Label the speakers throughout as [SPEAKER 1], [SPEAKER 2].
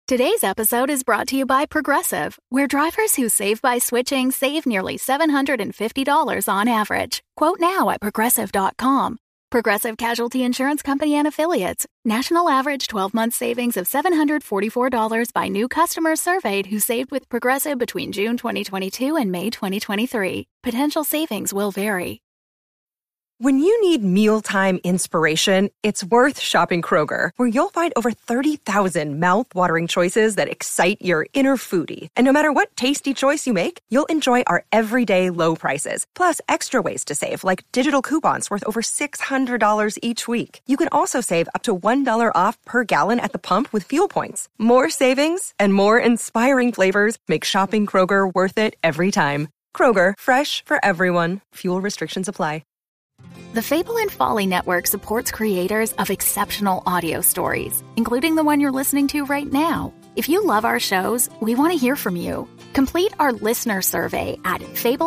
[SPEAKER 1] Today's episode is brought to you by Progressive, where drivers who save by switching save nearly $750 on average. Quote now at Progressive.com. Progressive Casualty Insurance Company and Affiliates. National average 12-month savings of $744 by new customers surveyed who saved with Progressive between June 2022 and May 2023. Potential savings will vary.
[SPEAKER 2] When you need mealtime inspiration, it's worth shopping Kroger, where you'll find over 30,000 mouth-watering choices that excite your inner foodie. And no matter what tasty choice you make, you'll enjoy our everyday low prices, plus extra ways to save, like digital coupons worth over $600 each week. You can also save up to $1 off per gallon at the pump with fuel points. More savings and more inspiring flavors make shopping Kroger worth it every time. Kroger, fresh for everyone. Fuel restrictions apply.
[SPEAKER 1] The Fable and Folly Network supports creators of exceptional audio stories, including the one you're listening to right now. If you love our shows, we want to hear from you. Complete our listener survey at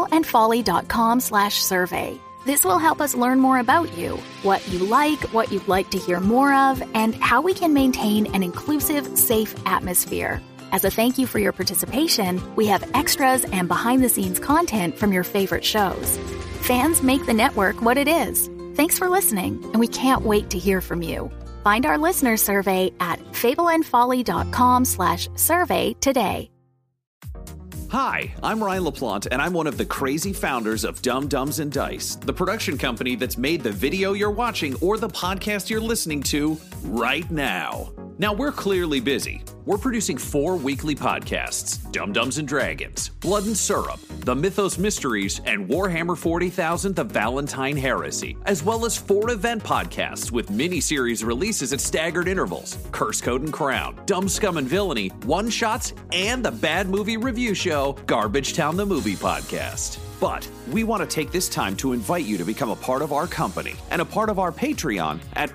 [SPEAKER 1] fableandfolly.com/survey. This will help us learn more about you, what you like, what you'd like to hear more of, and how we can maintain an inclusive, safe atmosphere. As a thank you for your participation, we have extras and behind-the-scenes content from your favorite shows. Fans make the network what it is. Thanks for listening, and we can't wait to hear from you. Find our listener survey at fableandfolly.com/survey today.
[SPEAKER 3] Hi, I'm Ryan LaPlante, and I'm one of the crazy founders of Dumb Dumbs and Dice, the production company that's made the video you're watching or the podcast you're listening to right now. Now, we're clearly busy. We're producing 4 weekly podcasts, Dumb Dumbs and Dragons, Blood and Syrup, The Mythos Mysteries, and Warhammer 40,000 The Valentine Heresy, as well as 4 event podcasts with mini-series releases at staggered intervals, Curse Code and Crown, Dumb Scum and Villainy, One-Shots, and the bad movie review show, Garbage Town the Movie Podcast. But we want to take this time to invite you to become a part of our company and a part of our Patreon at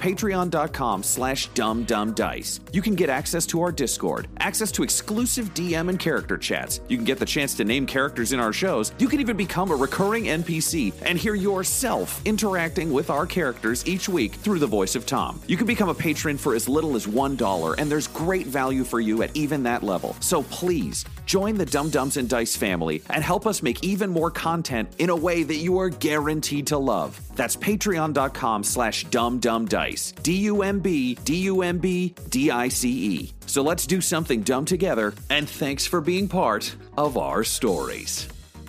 [SPEAKER 3] patreon.com/dumbdumbdice. You can get access to our Discord, access to exclusive DM and character chats. You can get the chance to name characters in our shows. You can even become a recurring NPC and hear yourself interacting with our characters each week through the voice of Tom. You can become a patron for as little as $1, and there's great value for you at even that level. So please, join the Dumb Dumbs and Dice family and help us make even more content in a way that you are guaranteed to love. That's patreon.com/dumbdumbdice. DUMBDICE. So let's do something dumb together, and thanks for being part of our stories.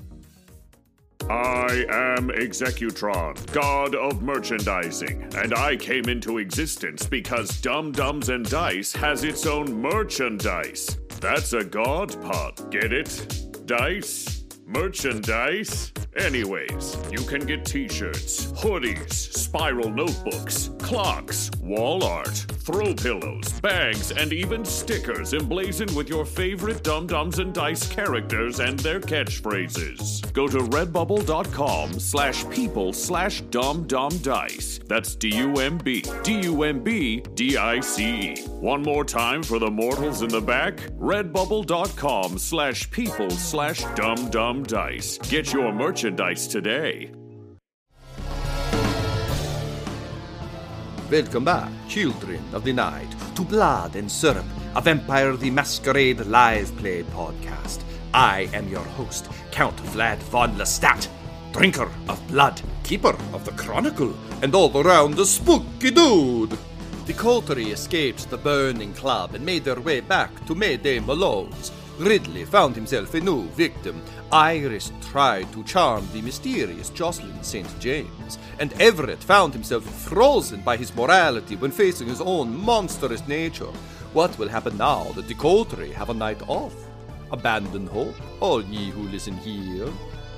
[SPEAKER 4] I am Executron, god of merchandising, and I came into existence because Dumb Dumbs and Dice has its own merchandise. That's a god pun. Get it? Dice? Merchandise? Anyways, you can get t-shirts, hoodies, spiral notebooks, clocks, wall art, throw pillows, bags, and even stickers emblazoned with your favorite Dumb Dumbs and Dice characters and their catchphrases. Go to redbubble.com/people/dumbdumbdice. That's DUMBDICE. One more time for the mortals in the back, redbubble.com/people/dumbdumbdice. Get your merchandise today.
[SPEAKER 5] Welcome back, children of the night, to Blood and Syrup, a Vampire the Masquerade live play podcast. I am your host, Count Vlad von Lestat, drinker of blood, keeper of the chronicle, and all around a spooky dude. The coterie escaped the burning club and made their way back to Mayday Malone's. Ridley found himself a new victim. Iris tried to charm the mysterious Jocelyn St. James, and Everett found himself frozen by his morality when facing his own monstrous nature. What will happen now that the coterie have a night off? Abandon hope, all ye who listen here.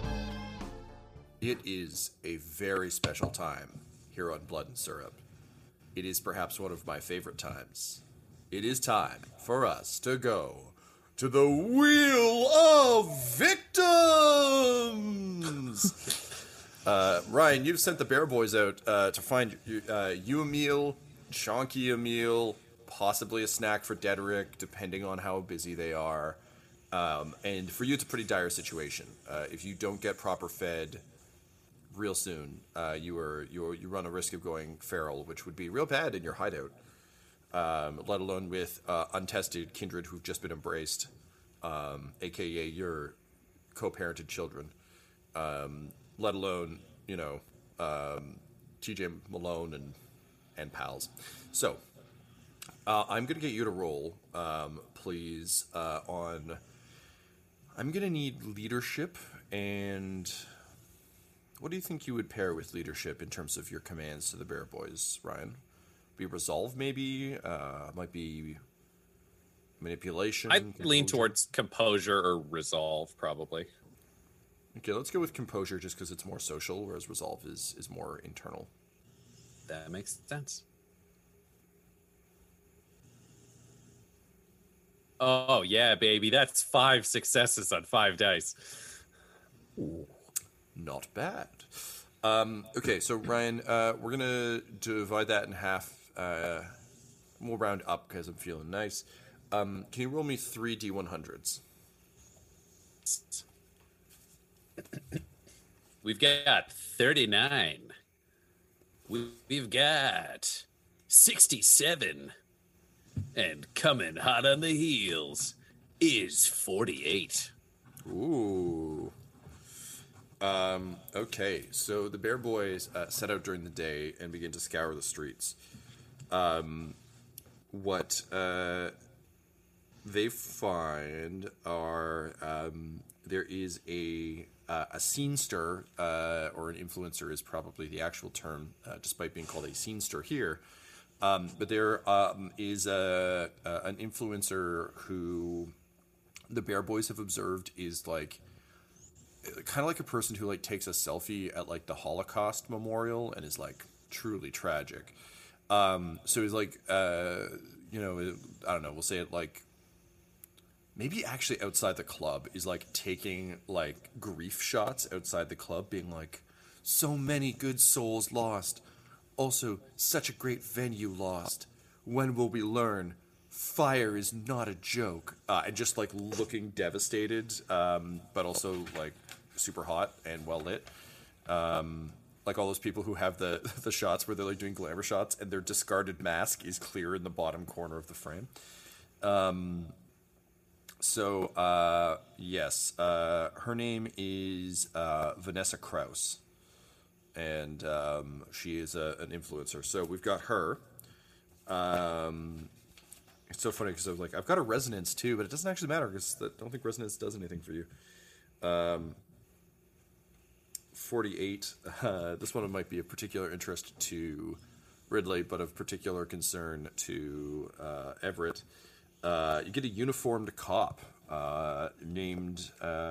[SPEAKER 6] It is a very special time here on Blood and Syrup. It is perhaps one of my favorite times. It is time for us to go to the Wheel of Victims! Ryan, you've sent the Bear Boys out to find you a meal, Chonky a meal, possibly a snack for Dedrick, depending on how busy they are. And for you, it's a pretty dire situation. If you don't get proper fed real soon, you run a risk of going feral, which would be real bad in your hideout. let alone with untested kindred who've just been embraced, aka your co-parented children, let alone, TJ Malone and pals. So, I'm going to get you to roll, please, on... I'm going to need leadership, and what do you think you would pair with leadership in terms of your commands to the Bear Boys, Ryan? Be resolve, maybe? Might be manipulation?
[SPEAKER 7] I'd lean towards composure or resolve, probably.
[SPEAKER 6] Okay, let's go with composure just because it's more social, whereas resolve is more internal.
[SPEAKER 7] That makes sense. Oh, yeah, baby. That's 5 successes on 5 dice.
[SPEAKER 6] Ooh, not bad. Okay, so Ryan, we're going to divide that in half. We'll round up because I'm feeling nice. Can you roll me 3 D100s?
[SPEAKER 7] We've got 39. We've got 67. And coming hot on the heels is 48.
[SPEAKER 6] Ooh. Okay, so the Bear Boys set out during the day and begin to scour the streets. What they find are there is a scenester, or an influencer is probably the actual term, despite being called a scenester here. But there is an influencer who the Bear Boys have observed is like kind of like a person who like takes a selfie at like the Holocaust memorial and is like truly tragic. So he's like, I don't know, we'll say it like maybe actually outside the club is like taking like grief shots outside the club, being like, so many good souls lost. Also, such a great venue lost. When will we learn? Fire is not a joke. And just like looking devastated, but also like super hot and well lit. Like all those people who have the shots where they're like doing glamour shots and their discarded mask is clear in the bottom corner of the frame. Yes, her name is Vanessa Kraus. And she is an influencer. So we've got her. It's so funny because I was like, I've got a resonance too, but it doesn't actually matter because I don't think resonance does anything for you. 48. This one might be of particular interest to Ridley, but of particular concern to Everett. You get a uniformed cop named...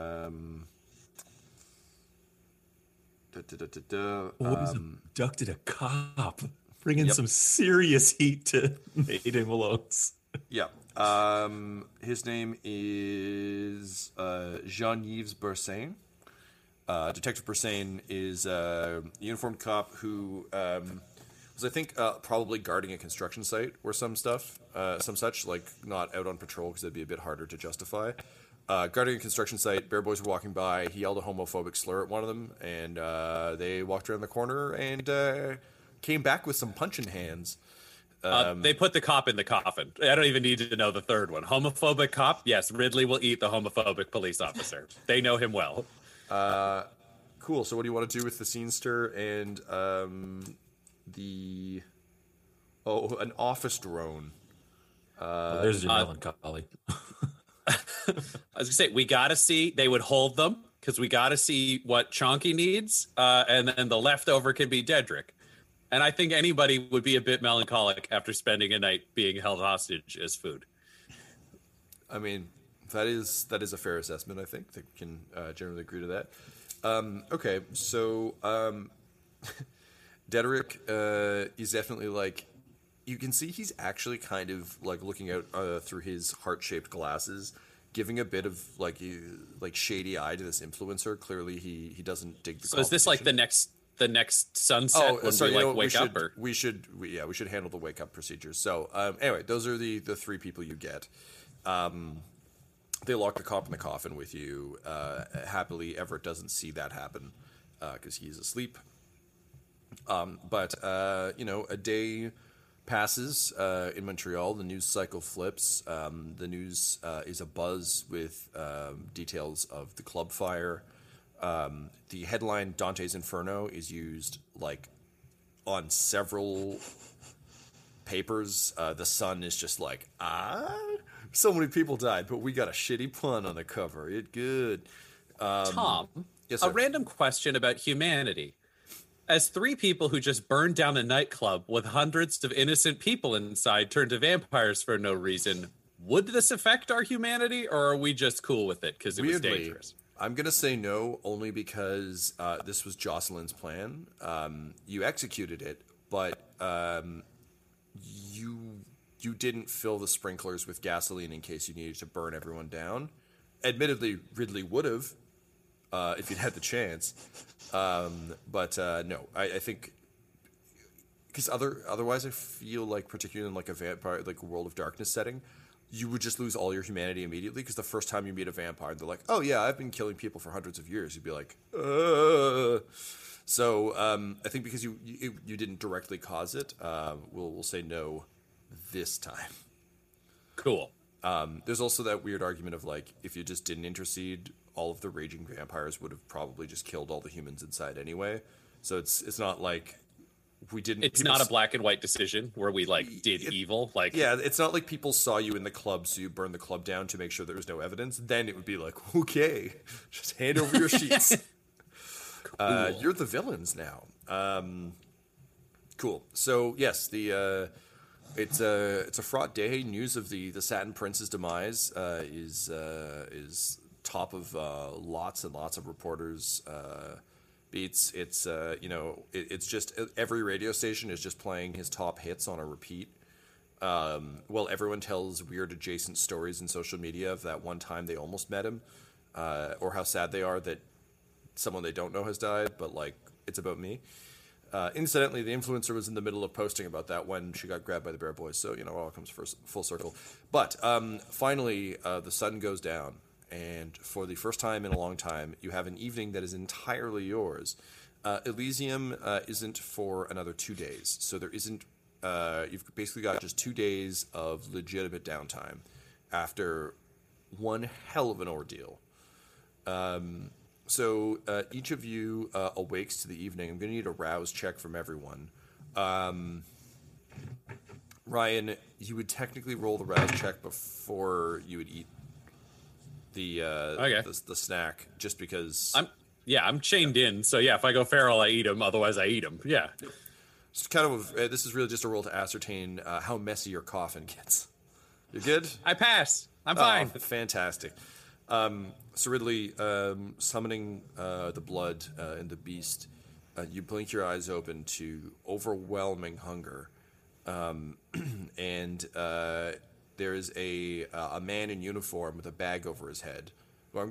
[SPEAKER 8] abducted a cop. Bringing some serious heat to Mayday Malone's.
[SPEAKER 6] Yeah. His name is Jean-Yves Bersain. Detective Bersain is a uniformed cop who was, I think, probably guarding a construction site or some such, like not out on patrol because it'd be a bit harder to justify. Guarding a construction site, Bear Boys were walking by. He yelled a homophobic slur at one of them, and they walked around the corner and came back with some punching hands.
[SPEAKER 7] They put the cop in the coffin. I don't even need to know the third one. Homophobic cop? Yes, Ridley will eat the homophobic police officer. They know him well.
[SPEAKER 6] Cool. So what do you want to do with the scenester and an office drone?
[SPEAKER 8] There's your melancholy.
[SPEAKER 7] I was gonna say, we gotta see, they would hold them because we gotta see what Chonky needs, and then the leftover can be Dedrick. And I think anybody would be a bit melancholic after spending a night being held hostage as food.
[SPEAKER 6] I mean, that is a fair assessment. I think we can generally agree to that. Okay, so Dedrick is definitely like, you can see he's actually kind of like looking out through his heart-shaped glasses, giving a bit of like shady eye to this influencer. Clearly, he doesn't dig the.
[SPEAKER 7] So is this like the next sunset when we wake up? Or?
[SPEAKER 6] We should handle the wake up procedures. So anyway, those are the 3 people you get. They lock the cop in the coffin with you. Happily, Everett doesn't see that happen because he's asleep. But a day passes in Montreal. The news cycle flips. The news is abuzz with details of the club fire. The headline Dante's Inferno is used like on several papers. The Sun is just like, so many people died, but we got a shitty pun on the cover. It good.
[SPEAKER 7] Tom,
[SPEAKER 6] yes,
[SPEAKER 7] a
[SPEAKER 6] sir.
[SPEAKER 7] random question about humanity. As 3 people who just burned down a nightclub with hundreds of innocent people inside turned to vampires for no reason, would this affect our humanity, or are we just cool with it because it was dangerous?
[SPEAKER 6] I'm going to say no, only because this was Jocelyn's plan. You executed it, but you didn't fill the sprinklers with gasoline in case you needed to burn everyone down. Admittedly, Ridley would have if you'd had the chance. But no, I think because otherwise I feel like, particularly in like a vampire, like a World of Darkness setting, you would just lose all your humanity immediately, because the first time you meet a vampire, they're like, oh yeah, I've been killing people for hundreds of years. You'd be like, So I think because you didn't directly cause it, we'll say no this time.
[SPEAKER 7] Cool.
[SPEAKER 6] There's also that weird argument of like, if you just didn't intercede, all of the raging vampires would have probably just killed all the humans inside anyway. So it's not like we didn't.
[SPEAKER 7] It's not a black and white decision where we like did evil. Like,
[SPEAKER 6] yeah, it's not like people saw you in the club, so you burned the club down to make sure there was no evidence. Then it would be like, okay, just hand over your sheets. Cool. You're the villains now. Cool. So yes, it's a fraught day. News of the Satin Prince's demise is top of lots and lots of reporters' beats. It's it's just every radio station is just playing his top hits on a repeat. While everyone tells weird adjacent stories in social media of that one time they almost met him, or how sad they are that someone they don't know has died, but like, it's about me. Incidentally, the influencer was in the middle of posting about that when she got grabbed by the Bear Boys, so, it all comes full circle. But finally, the sun goes down, and for the first time in a long time, you have an evening that is entirely yours. Elysium isn't for another 2 days, so there isn't... you've basically got just 2 days of legitimate downtime after one hell of an ordeal. So each of you awakes to the evening. I'm going to need a rouse check from everyone. Ryan, you would technically roll the rouse check before you would eat the snack, just because...
[SPEAKER 7] I'm chained in, so yeah, if I go feral, I eat him. Otherwise, I eat him. Yeah.
[SPEAKER 6] It's kind of this is really just a roll to ascertain how messy your coffin gets. You good?
[SPEAKER 7] I pass. I'm fine.
[SPEAKER 6] Fantastic. So Ridley, summoning the blood and the beast, you blink your eyes open to overwhelming hunger, and there is a man in uniform with a bag over his head going.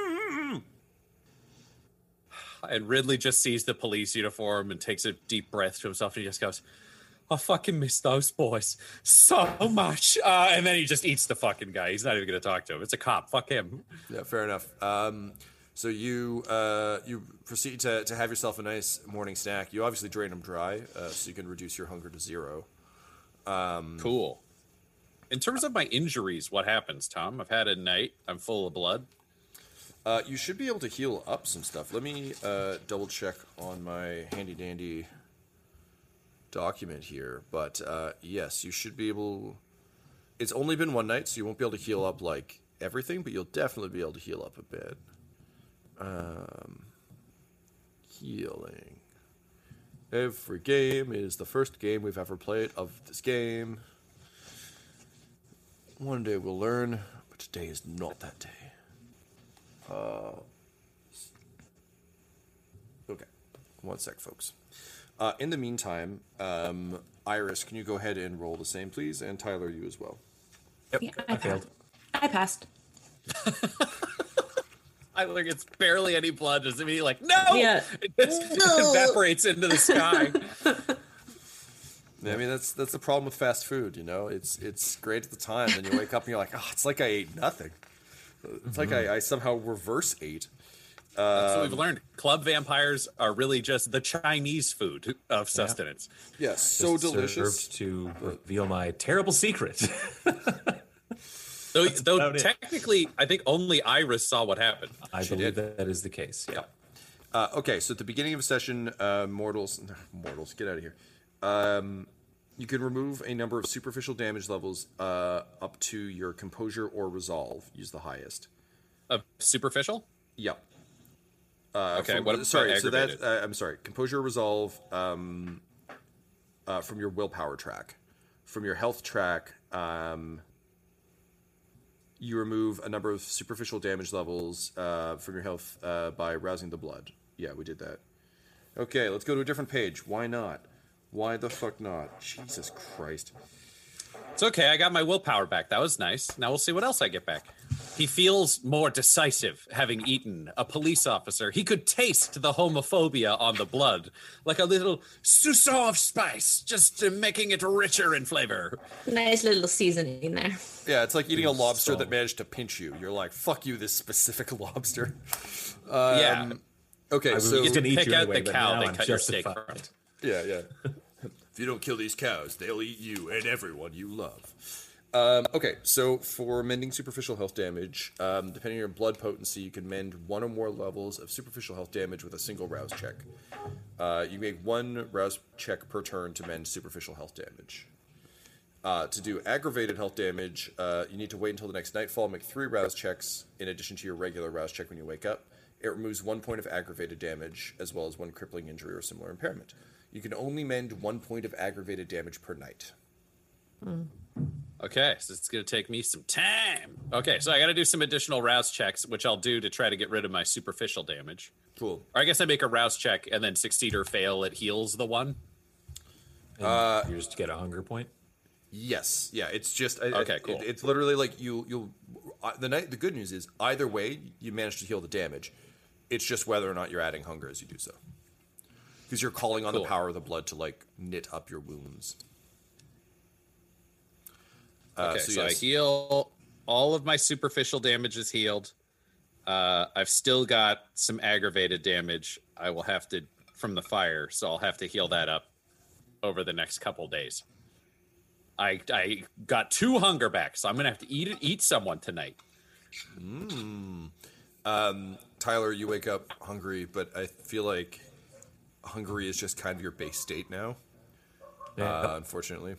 [SPEAKER 7] And Ridley just sees the police uniform and takes a deep breath to himself, and he just goes, I fucking miss those boys so much. And then he just eats the fucking guy. He's not even going to talk to him. It's a cop. Fuck him.
[SPEAKER 6] Yeah, fair enough. So you proceed to have yourself a nice morning snack. You obviously drain them dry, so you can reduce your hunger to 0.
[SPEAKER 7] Cool. In terms of my injuries, what happens, Tom? I've had a night. I'm full of blood.
[SPEAKER 6] You should be able to heal up some stuff. Let me double check on my handy dandy document here, but yes, you should be able. It's only been one night, so you won't be able to heal up like everything, but you'll definitely be able to heal up a bit. Healing. Every game is the first game we've ever played of this game. One day we'll learn, but today is not that day. Okay, one sec, folks. In the meantime, Iris, can you go ahead and roll the same, please? And Tyler, you as well.
[SPEAKER 8] Yep,
[SPEAKER 9] Yeah,
[SPEAKER 8] I failed.
[SPEAKER 9] I passed.
[SPEAKER 7] Tyler gets barely any blood. Does it mean like, no?
[SPEAKER 9] Yeah.
[SPEAKER 7] It just evaporates into the sky.
[SPEAKER 6] I mean, that's the problem with fast food, It's great at the time, then you wake up and you're like, oh, it's like I ate nothing. It's like I somehow reverse ate.
[SPEAKER 7] That's what we've learned. Club vampires are really just the Chinese food of sustenance.
[SPEAKER 6] Yes, so
[SPEAKER 8] Just
[SPEAKER 6] delicious.
[SPEAKER 8] served to reveal my terrible secret.
[SPEAKER 7] Though technically, I think only Iris saw what happened.
[SPEAKER 8] I believe that is the case. Yeah.
[SPEAKER 6] Okay, so at the beginning of a session, mortals, get out of here. You can remove a number of superficial damage levels up to your composure or resolve. Use the highest.
[SPEAKER 7] Superficial?
[SPEAKER 6] Yep.
[SPEAKER 7] Okay. What?
[SPEAKER 6] Sorry. So
[SPEAKER 7] aggravated?
[SPEAKER 6] that I'm sorry. Composure, resolve from your willpower track. From your health track, you remove a number of superficial damage levels from your health by rousing the blood. Yeah, we did that. Okay, let's go to a different page. Why not? Why the fuck not? Jesus Christ.
[SPEAKER 7] It's okay. I got my willpower back. That was nice. Now we'll see what else I get back. He feels more decisive, having eaten a police officer. He could taste the homophobia on the blood, like a little sousson of spice, just making it richer in flavor.
[SPEAKER 9] Nice little seasoning there.
[SPEAKER 6] Yeah, it's like eating a lobster that managed to pinch you. You're like, fuck you, this specific lobster.
[SPEAKER 7] Yeah.
[SPEAKER 6] Okay, so
[SPEAKER 8] you can eat
[SPEAKER 7] pick
[SPEAKER 8] you
[SPEAKER 7] out
[SPEAKER 8] anyway,
[SPEAKER 7] the
[SPEAKER 8] but
[SPEAKER 7] cow
[SPEAKER 8] now
[SPEAKER 7] they
[SPEAKER 8] I'm
[SPEAKER 7] cut your steak
[SPEAKER 8] justified.
[SPEAKER 7] from.
[SPEAKER 6] Yeah. If you don't kill these cows, they'll eat you and everyone you love. Okay, so for mending superficial health damage, depending on your blood potency, you can mend one or more levels of superficial health damage with a single rouse check. You make one rouse check per turn to mend superficial health damage. To do aggravated health damage, you need to wait until the next nightfall, make 3 rouse checks in addition to your regular rouse check when you wake up. It removes 1 point of aggravated damage, as well as 1 crippling injury or similar impairment. You can only mend 1 point of aggravated damage per night.
[SPEAKER 7] Okay, so it's going to take me some time. Okay, so I got to do some additional rouse checks, which I'll do to try to get rid of my superficial damage.
[SPEAKER 6] Cool.
[SPEAKER 7] Or I guess I make a rouse check and then succeed or fail, it heals the one.
[SPEAKER 8] And you just get a hunger point.
[SPEAKER 6] Yes. Yeah. It's just
[SPEAKER 7] Okay, cool.
[SPEAKER 6] It's literally like you'll. The good news is either way you manage to heal the damage. It's just whether or not you're adding hunger as you do so. Because you're calling on the power of the blood to like knit up your wounds.
[SPEAKER 7] Okay, so I heal. All of my superficial damage is healed. I've still got some aggravated damage. I will have to from the fire, so I'll have to heal that up over the next couple days. I got 2 hunger back, so I'm gonna have to eat someone tonight.
[SPEAKER 6] Tyler, you wake up hungry, but I feel like hungry is just kind of your base state now.
[SPEAKER 8] Yeah.
[SPEAKER 6] Unfortunately.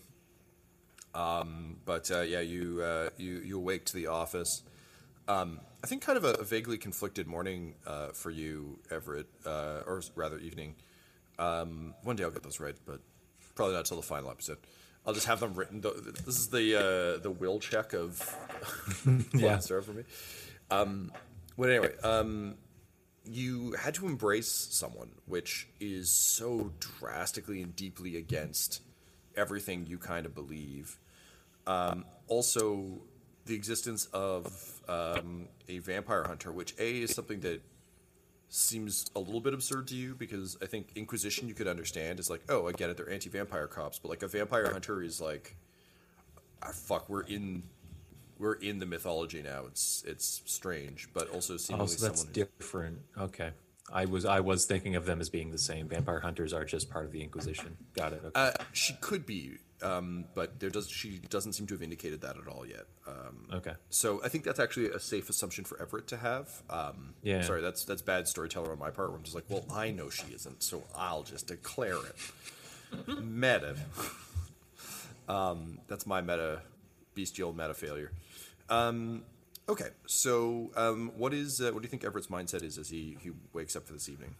[SPEAKER 6] You awake to the office. I think kind of a vaguely conflicted morning for you, Everett, or rather evening. One day I'll get those right, but probably not until the final episode. I'll just have them written. This is the will check of Monster for me. But anyway, you had to embrace someone, which is so drastically and deeply against everything you kind of believe. Also, the existence of a vampire hunter, which is something that seems a little bit absurd to you, because I think Inquisition you could understand is like, oh, I get it, they're anti-vampire cops, but like a vampire hunter is like, fuck, we're in the mythology now. It's strange, but also seemingly
[SPEAKER 8] so that's
[SPEAKER 6] someone
[SPEAKER 8] different. Okay. I was thinking of them as being the same. Vampire hunters are just part of the Inquisition. Got it. Okay.
[SPEAKER 6] She could be, but she doesn't seem to have indicated that at all yet.
[SPEAKER 8] Okay.
[SPEAKER 6] So I think that's actually a safe assumption for Everett to have.
[SPEAKER 8] Yeah.
[SPEAKER 6] Sorry, that's bad storyteller on my part. Where I'm just like, well, I know she isn't, so I'll just declare it. Meta. That's my bestial meta failure. Okay, so what do you think Everett's mindset is as he wakes up for this evening?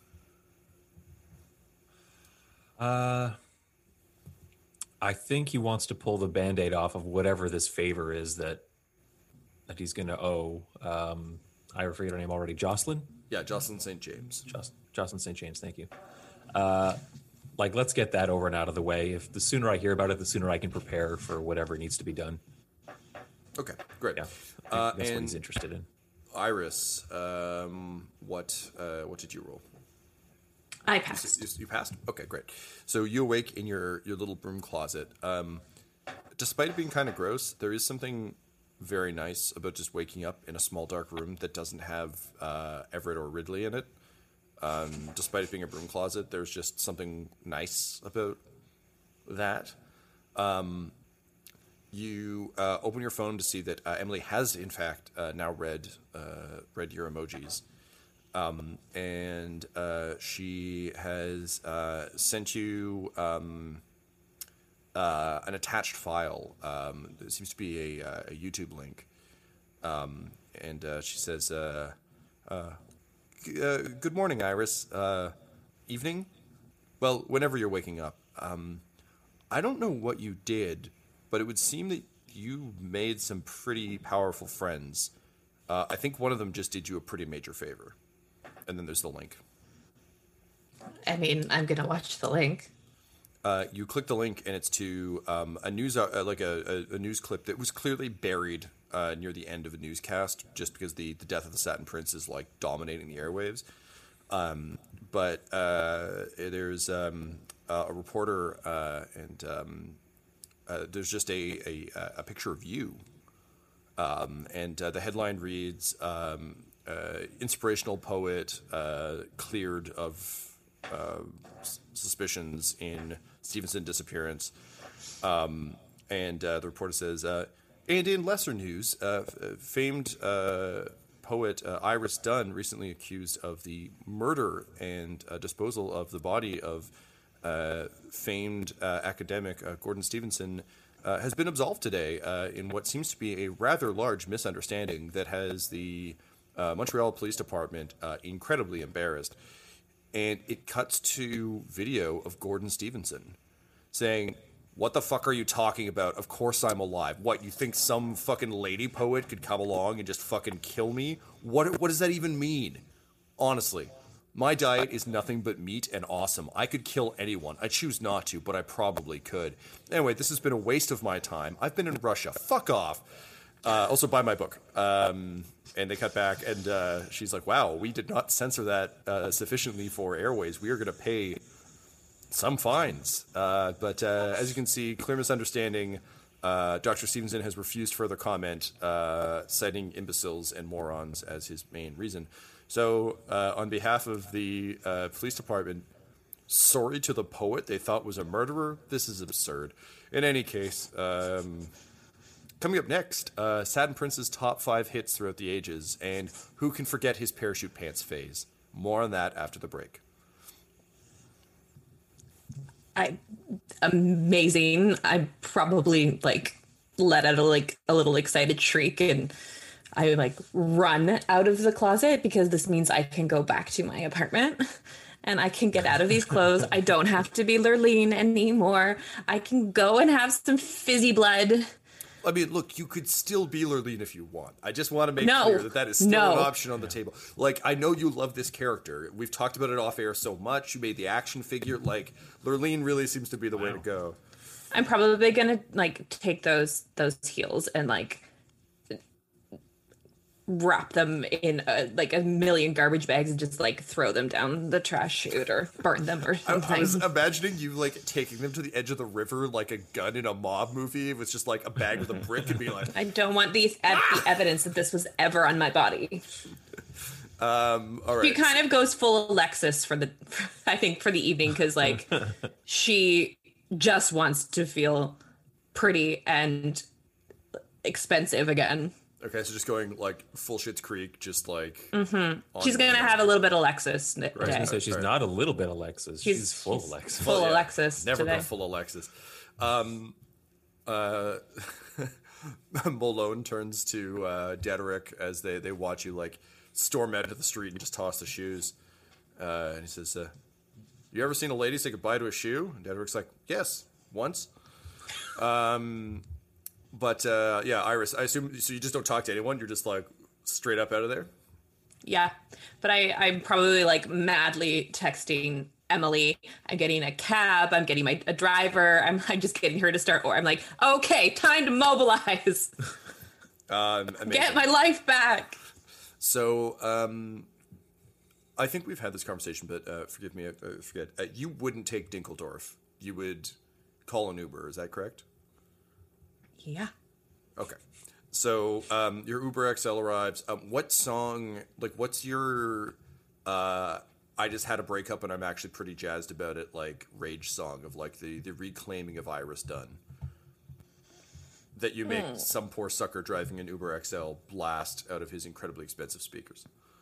[SPEAKER 8] I think he wants to pull the Band-Aid off of whatever this favor is that he's going to owe. I forget her name already. Jocelyn?
[SPEAKER 6] Yeah, Jocelyn St. James.
[SPEAKER 8] Jocelyn St. James, thank you. Let's get that over and out of the way. If the sooner I hear about it, the sooner I can prepare for whatever needs to be done.
[SPEAKER 6] Okay, great.
[SPEAKER 8] Yeah, that's what he's interested in.
[SPEAKER 6] Iris, what did you roll?
[SPEAKER 9] I passed.
[SPEAKER 6] You passed? Okay, great. So you awake in your little broom closet. Despite it being kind of gross, there is something very nice about just waking up in a small dark room that doesn't have Everett or Ridley in it. Despite it being a broom closet, there's just something nice about that. You open your phone to see that Emily has, in fact, now read your emojis. And she has sent you an attached file. It seems to be a YouTube link. And she says, good morning, Iris. Evening? Well, whenever you're waking up. I don't know what you did, but it would seem that you made some pretty powerful friends. I think one of them just did you a pretty major favor. And then there's the link.
[SPEAKER 9] I mean, I'm going to watch the link.
[SPEAKER 6] You click the link, and it's to a news a news clip that was clearly buried near the end of a newscast, just because the death of the Satin Prince is like dominating the airwaves. But there's a reporter, and there's just a picture of you, and the headline reads, "Inspirational poet cleared of suspicions in Stevenson disappearance." And the reporter says, and in lesser news, famed poet Iris Dunn, recently accused of the murder and disposal of the body of famed academic Gordon Stevenson, has been absolved today in what seems to be a rather large misunderstanding that has the Montreal Police Department incredibly embarrassed. And it cuts to video of Gordon Stevenson saying, "What the fuck are you talking about? Of course I'm alive. What, you think some fucking lady poet could come along and just fucking kill me? What does that even mean? Honestly, my diet is nothing but meat and awesome. I could kill anyone. I choose not to, but I probably could. Anyway, this has been a waste of my time. I've been in Russia. Fuck off. Also buy my book." And they cut back, and she's like, "Wow, we did not censor that sufficiently for Airways. We are going to pay some fines." But as you can see, clear misunderstanding. Dr. Stevenson has refused further comment, citing imbeciles and morons as his main reason. So on behalf of the police department, sorry to the poet they thought was a murderer. This is absurd. In any case, coming up next, Satin Prince's top 5 hits throughout the ages, and who can forget his parachute pants phase? More on that after the break.
[SPEAKER 9] Amazing. I probably let out a little excited shriek, and I run out of the closet because this means I can go back to my apartment and I can get out of these clothes. I don't have to be Lurleen anymore. I can go and have some fizzy blood.
[SPEAKER 6] I mean, look, you could still be Lurleen if you want. I just want to make clear that is still an option on the table. I know you love this character. We've talked about it off air so much. You made the action figure. Lurleen really seems to be the way to go.
[SPEAKER 9] I'm probably gonna take those heels and wrap them in a million garbage bags and just throw them down the trash chute or burn them or something.
[SPEAKER 6] I was imagining you taking them to the edge of the river like a gun in a mob movie. It was just a bag with a brick and be like,
[SPEAKER 9] I don't want the evidence that this was ever on my body.
[SPEAKER 6] All right.
[SPEAKER 9] She kind of goes full Alexis for the evening, because she just wants to feel pretty and expensive again.
[SPEAKER 6] Okay, so just going full Schitt's Creek, just
[SPEAKER 9] Mm-hmm. She's gonna have a little bit of Alexis today.
[SPEAKER 8] I was gonna say she's not a little bit Alexis. She's full Alexis.
[SPEAKER 9] Full Alexis.
[SPEAKER 6] Never
[SPEAKER 9] today.
[SPEAKER 6] go full Alexis. Malone turns to Dedrick as they watch you storm out into the street and just toss the shoes. And he says, "You ever seen a lady say goodbye to a shoe?" And Dedrick's like, "Yes, once." But yeah, Iris, I assume, so you just don't talk to anyone? You're just straight up out of there?
[SPEAKER 9] Yeah, but I'm probably madly texting Emily. I'm getting a cab. I'm getting a driver. I'm just getting her to start. Or I'm like, okay, time to mobilize. Get my life back.
[SPEAKER 6] So I think we've had this conversation, but forgive me, I forget. You wouldn't take Dinkeldorf. You would call an Uber. Is that correct?
[SPEAKER 9] Yeah.
[SPEAKER 6] Okay. So your Uber XL arrives. What song, like, what's your I just had a breakup and I'm actually pretty jazzed about it, like, rage song of, like, the reclaiming of Iris Dunn that you make some poor sucker driving an Uber XL blast out of his incredibly expensive speakers?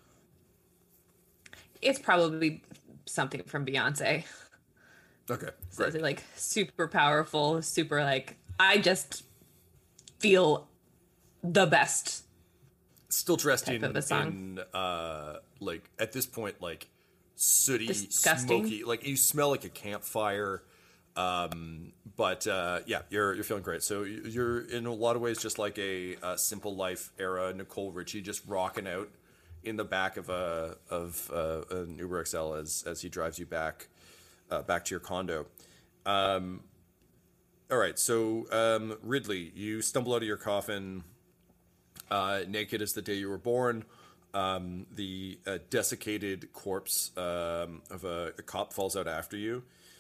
[SPEAKER 9] It's probably something from Beyonce.
[SPEAKER 6] Okay,
[SPEAKER 9] So
[SPEAKER 6] great.
[SPEAKER 9] it's like super powerful, super like, I just feel the best.
[SPEAKER 6] Still dressed
[SPEAKER 9] type of a song.
[SPEAKER 6] in like, at this point, like, sooty,
[SPEAKER 9] Disgusting.
[SPEAKER 6] smoky, like, you smell like a campfire. But yeah, you're feeling great. So you're in a lot of ways just like a Simple Life era Nicole Richie, just rocking out in the back of an Uber XL as he drives you back to your condo. All right, so Ridley, you stumble out of your coffin, naked as the day you were born. The desiccated corpse of a cop falls out after you.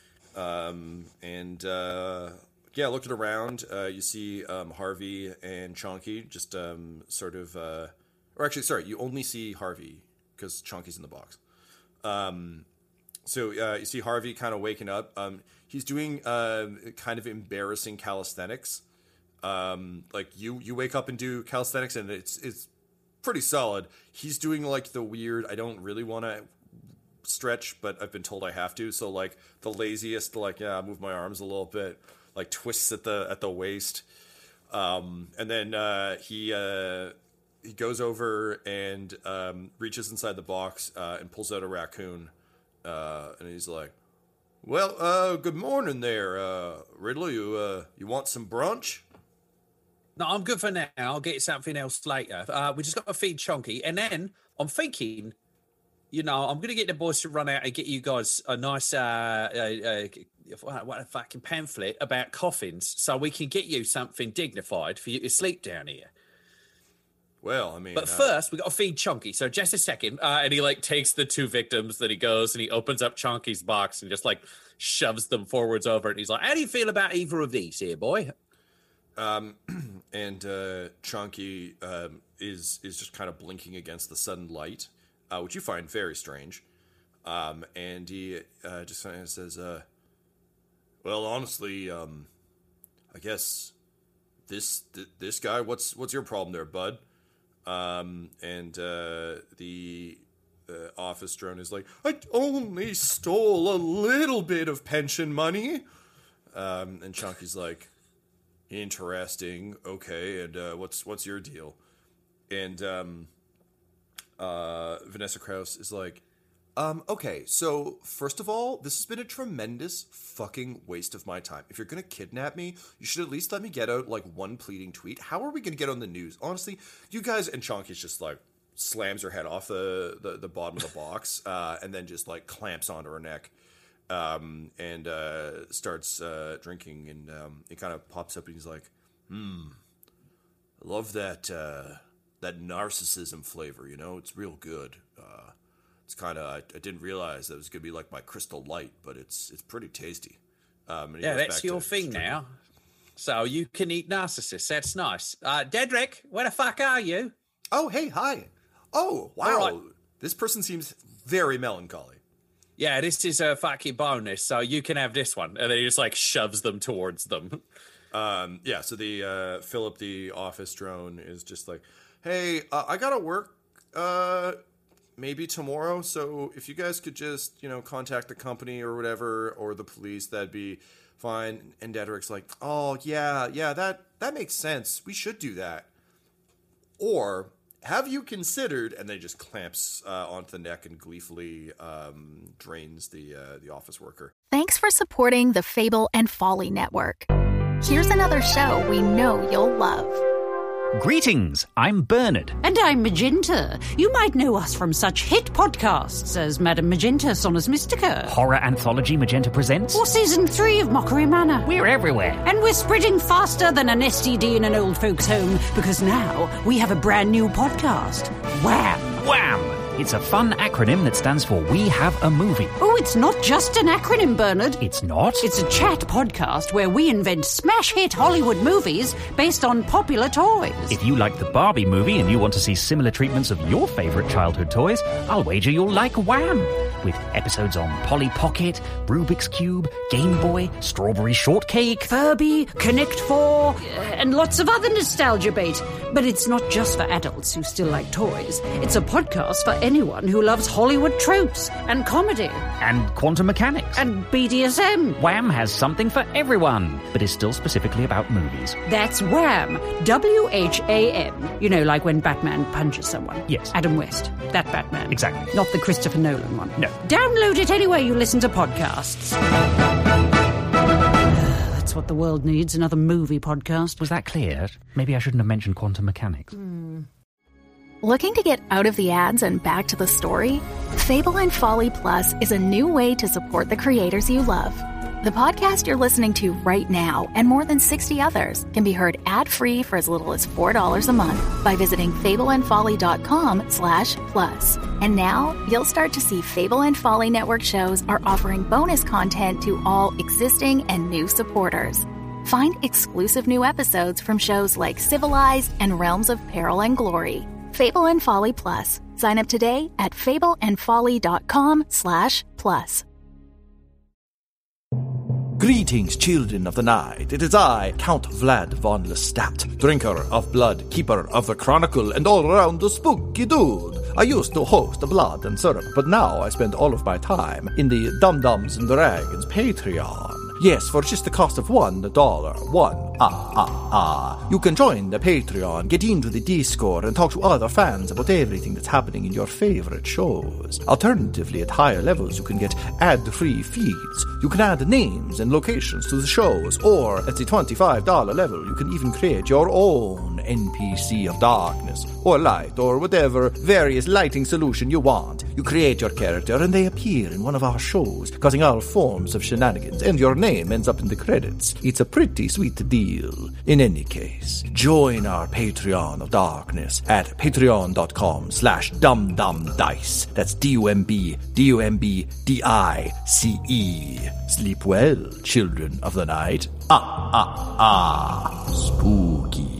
[SPEAKER 6] Yeah, looking around, you see Harvey and Chonky just sort of, or actually, sorry, you only see Harvey because Chonky's in the box. So you see Harvey kind of waking up. He's doing kind of embarrassing calisthenics. Like you wake up and do calisthenics, and it's pretty solid. He's doing like the weird, I don't really want to stretch, but I've been told I have to. So like the laziest, like, yeah, move my arms a little bit, like twists at the waist. And then he goes over and reaches inside the box and pulls out a raccoon. And he's like, well, good morning there, Ridley. You want some brunch?
[SPEAKER 7] No, I'm good for now. I'll get you something else later. We just got to feed Chonky. And then I'm thinking, you know, I'm going to get the boys to run out and get you guys a nice, what a fucking pamphlet about coffins so we can get you something dignified for you to sleep down here.
[SPEAKER 6] Well, I mean...
[SPEAKER 7] But first, we got to feed Chonky. So just a second. And he, like, takes the two victims that he goes and he opens up Chonky's box and just, like, shoves them forwards over it. And he's like, how do you feel about either of these here, boy?
[SPEAKER 6] And Chonky is just kind of blinking against the sudden light, which you find very strange. And he just kind of says, well, honestly, I guess this guy, what's your problem there, bud? And the office drone is like, I only stole a little bit of pension money. And Chonky's like, interesting. Okay. And what's your deal? And Vanessa Krause is like, okay, so first of all, this has been a tremendous fucking waste of my time. If you're going to kidnap me, you should at least let me get out like one pleading tweet. How are we going to get on the news? Honestly, you guys, and Chonky's just like slams her head off the bottom of the box and then just like clamps onto her neck and starts drinking. And he kind of pops up and he's like, I love that narcissism flavor, you know, it's real good. It's kind of, I didn't realize that it was going to be like my Crystal Light, but it's pretty tasty.
[SPEAKER 7] Yeah, that's your thing now. So you can eat narcissists. That's nice. Dedrick, where the fuck are you?
[SPEAKER 6] Oh, hey, hi. Oh, wow.
[SPEAKER 7] Right.
[SPEAKER 6] This person seems very melancholy.
[SPEAKER 7] Yeah, this is a fucking bonus, so you can have this one. And then he just like shoves them towards them.
[SPEAKER 6] Yeah, so the Philip, the office drone, is just like, hey, I gotta work maybe tomorrow, so if you guys could just, you know, contact the company or whatever, or the police, that'd be fine. And Dedrick's like, oh, yeah, that makes sense. We should do that. Or, have you considered, and then he just clamps onto the neck and gleefully drains the office worker.
[SPEAKER 1] Thanks for supporting the Fable and Folly Network. Here's another show we know you'll love.
[SPEAKER 10] Greetings, I'm Bernard.
[SPEAKER 11] And I'm Magenta. You might know us from such hit podcasts as Madame Magenta, Sonus Mystica.
[SPEAKER 10] Horror anthology Magenta Presents.
[SPEAKER 11] Or Season 3 of Mockery Manor.
[SPEAKER 10] We're everywhere.
[SPEAKER 11] And we're spreading faster than an STD in an old folks' home, because now we have a brand new podcast. Wham!
[SPEAKER 10] Wham! It's a fun acronym that stands for We Have a Movie.
[SPEAKER 11] Oh, it's not just an acronym, Bernard.
[SPEAKER 10] It's not?
[SPEAKER 11] It's a chat podcast where we invent smash hit Hollywood movies based on popular toys.
[SPEAKER 10] If you like the Barbie movie and you want to see similar treatments of your favourite childhood toys, I'll wager you'll like Wham! With episodes on Polly Pocket, Rubik's Cube, Game Boy, Strawberry Shortcake,
[SPEAKER 11] Furby, Connect 4, and lots of other nostalgia bait. But it's not just for adults who still like toys. It's a podcast for anyone who loves Hollywood tropes and comedy.
[SPEAKER 10] and quantum mechanics.
[SPEAKER 11] And BDSM.
[SPEAKER 10] Wham has something for everyone, but is still specifically about movies.
[SPEAKER 11] That's Wham! W-H-A-M. You know, like when Batman punches someone.
[SPEAKER 10] Yes.
[SPEAKER 11] Adam West. That Batman.
[SPEAKER 10] Exactly.
[SPEAKER 11] Not the Christopher Nolan one.
[SPEAKER 10] No.
[SPEAKER 11] Download it anywhere you listen to podcasts. That's what the world needs, another movie podcast.
[SPEAKER 10] Was that clear? Maybe I shouldn't have mentioned quantum mechanics.
[SPEAKER 1] Looking to get out of the ads and back to the story? Fable and Folly Plus is a new way to support the creators you love. The podcast you're listening to right now and more than 60 others can be heard ad-free for as little as $4 a month by visiting fableandfolly.com/plus. And now you'll start to see Fable and Folly Network shows are offering bonus content to all existing and new supporters. Find exclusive new episodes from shows like Civilized and Realms of Peril and Glory. Fable and Folly Plus. Sign up today at fableandfolly.com/plus.
[SPEAKER 5] Greetings, children of the night. It is I, Count Vlad von Lestat, drinker of blood, keeper of the chronicle, and all-around a spooky dude. I used to host Blood and Syrup, but now I spend all of my time in the Dum Dums and Dragons Patreon. Yes, for just the cost of $1. You can join the Patreon, get into the Discord, and talk to other fans about everything that's happening in your favorite shows. Alternatively, at higher levels, you can get ad-free feeds. You can add names and locations to the shows, or at the $25 level, you can even create your own NPC of darkness, or light, or whatever various lighting solution you want. You create your character, and they appear in one of our shows, causing all forms of shenanigans, and your name ends up in the credits. It's a pretty sweet deal. In any case, join our Patreon of Darkness at patreon.com/dumdumdice. That's DUMBDICE. Sleep well, children of the night. Spooky.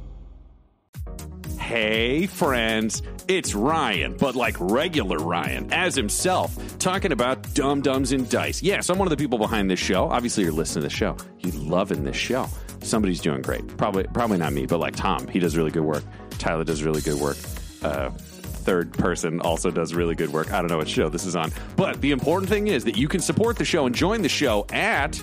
[SPEAKER 3] Hey, friends, it's Ryan, but like regular Ryan, as himself, talking about Dum Dums and Dice. Yes, I'm one of the people behind this show. Obviously, you're listening to the show. You're loving this show. Somebody's doing great. Probably not me, but like Tom, he does really good work. Tyler does really good work. Third person also does really good work. I don't know what show this is on. But the important thing is that you can support the show and join the show at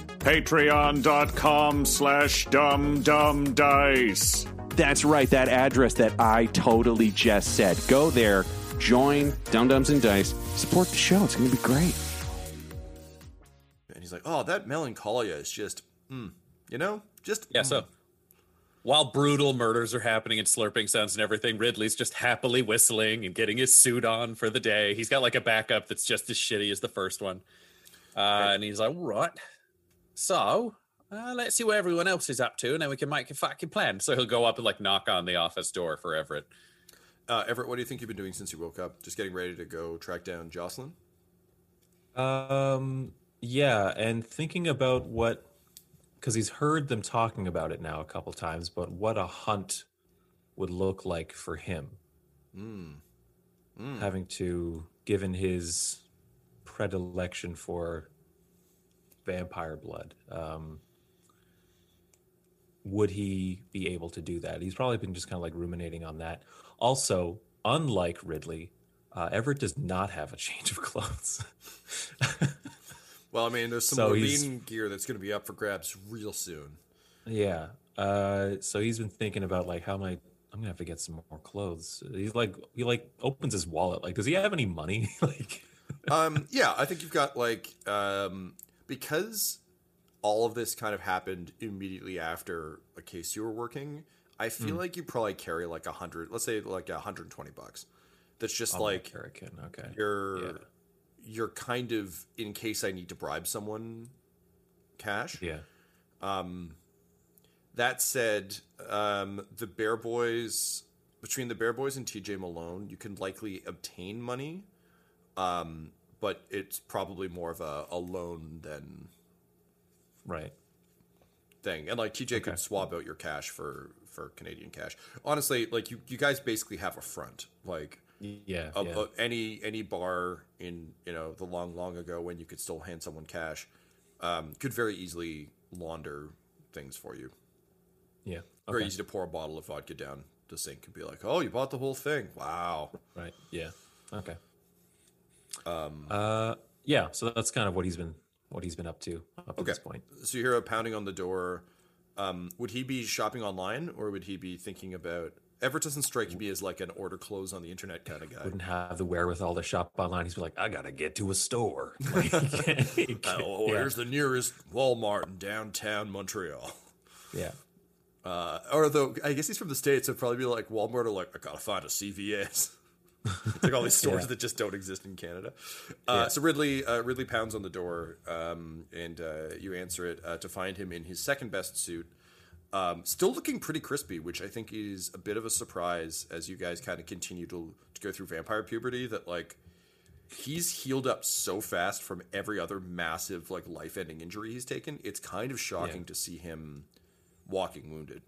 [SPEAKER 4] patreon.com/dumdumdice.
[SPEAKER 3] That's right, that address that I totally just said. Go there, join Dum Dums and Dice, support the show. It's going to be great.
[SPEAKER 6] And he's like, oh, that melancholia is just, just...
[SPEAKER 7] Yeah, so while brutal murders are happening and slurping sounds and everything, Ridley's just happily whistling and getting his suit on for the day. He's got like a backup that's just as shitty as the first one. And he's like, right, so... let's see what everyone else is up to, and then we can make a fucking plan. So he'll go up and like knock on the office door for Everett.
[SPEAKER 6] Everett, what do you think you've been doing since you woke up? Just getting ready to go track down Jocelyn?
[SPEAKER 8] Yeah, and thinking about because he's heard them talking about it now a couple times, but what a hunt would look like for him. Having to, given his predilection for vampire blood, would he be able to do that? He's probably been just kind of like ruminating on that. Also, unlike Ridley, Everett does not have a change of clothes.
[SPEAKER 6] Well, I mean, there's some marine gear that's going to be up for grabs real soon.
[SPEAKER 8] Yeah. So he's been thinking about like, I'm going to have to get some more clothes. He opens his wallet. Like, does he have any money?
[SPEAKER 6] Yeah, I think you've got like, because all of this kind of happened immediately after a case you were working, I feel like you probably carry like let's say like $120. That's just like
[SPEAKER 8] American. Okay.
[SPEAKER 6] You're kind of, in case I need to bribe someone, cash.
[SPEAKER 8] Yeah.
[SPEAKER 6] That said, the Bear Boys between the Bear Boys and TJ Malone, you can likely obtain money, but it's probably more of a loan than thing. And like TJ could swap out your cash for Canadian cash. Honestly, like you guys basically have a front. Like any bar in the long ago when you could still hand someone cash could very easily launder things for you.
[SPEAKER 8] Yeah.
[SPEAKER 6] Very easy to pour a bottle of vodka down the sink and be like, "Oh, you bought the whole thing. Wow."
[SPEAKER 8] Right. Yeah. Okay. Yeah, so that's kind of what he's been up to this point.
[SPEAKER 6] So you hear a pounding on the door. Would he be shopping online, or would he be thinking about... Everett doesn't strike me as like an order clothes on the internet kind of guy.
[SPEAKER 8] Wouldn't have the wherewithal to shop online. He's like, I gotta get to a store.
[SPEAKER 6] Here's the nearest Walmart in downtown Montreal.
[SPEAKER 8] Yeah.
[SPEAKER 6] Or though, I guess he's from the States, so it'd probably be like Walmart or like, I gotta find a CVS. It's like all these stores that just don't exist in Canada. So Ridley pounds on the door, and you answer it to find him in his second best suit. Still looking pretty crispy, which I think is a bit of a surprise as you guys kind of continue to go through vampire puberty, that like he's healed up so fast from every other massive like life-ending injury he's taken. It's kind of shocking to see him walking wounded.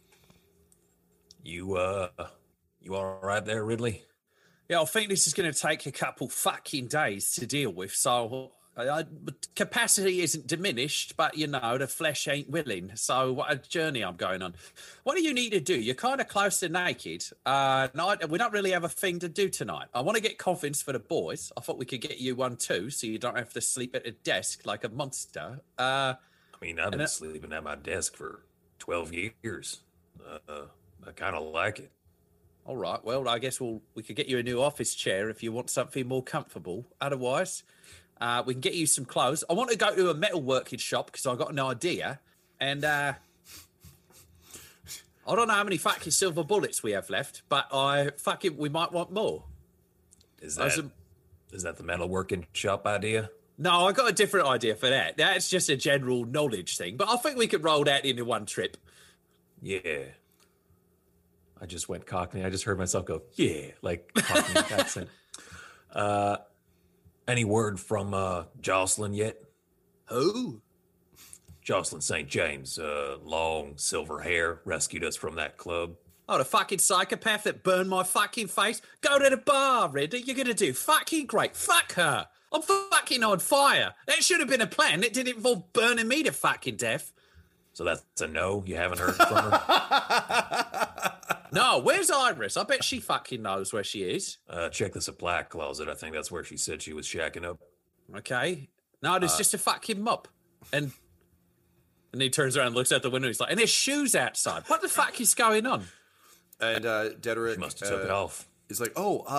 [SPEAKER 8] You all right there, Ridley?
[SPEAKER 7] Yeah, I think this is going to take a couple fucking days to deal with, so capacity isn't diminished, but, the flesh ain't willing, so what a journey I'm going on. What do you need to do? You're kind of close to naked. We don't really have a thing to do tonight. I want to get coffins for the boys. I thought we could get you one too, so you don't have to sleep at a desk like a monster.
[SPEAKER 8] I've been sleeping at my desk for 12 years. I kind of like it.
[SPEAKER 7] All right, well, I guess we could get you a new office chair if you want something more comfortable. Otherwise, we can get you some clothes. I want to go to a metalworking shop because I've got an idea. And I don't know how many fucking silver bullets we have left, but we might want more.
[SPEAKER 8] Is that the metalworking shop idea?
[SPEAKER 7] No, I got a different idea for that. That's just a general knowledge thing, but I think we could roll that into one trip.
[SPEAKER 8] Yeah. I just went Cockney. I just heard myself go, yeah, like Cockney accent. Any word from Jocelyn yet?
[SPEAKER 7] Who?
[SPEAKER 8] Jocelyn St. James, long silver hair, rescued us from that club.
[SPEAKER 7] Oh, the fucking psychopath that burned my fucking face? Go to the bar, Ridley. You're going to do fucking great. Fuck her. I'm fucking on fire. That should have been a plan. It didn't involve burning me to fucking death.
[SPEAKER 8] So that's a no? You haven't heard from her?
[SPEAKER 7] No, where's Iris? I bet she fucking knows where she is.
[SPEAKER 8] Check the supply closet. I think that's where she said she was shacking up.
[SPEAKER 7] Okay. No, there's just a fucking mop. And he turns around and looks out the window. He's like, and there's shoes outside. What the fuck is going on?
[SPEAKER 6] And Dedrick...
[SPEAKER 8] She must have took it off.
[SPEAKER 6] Is like,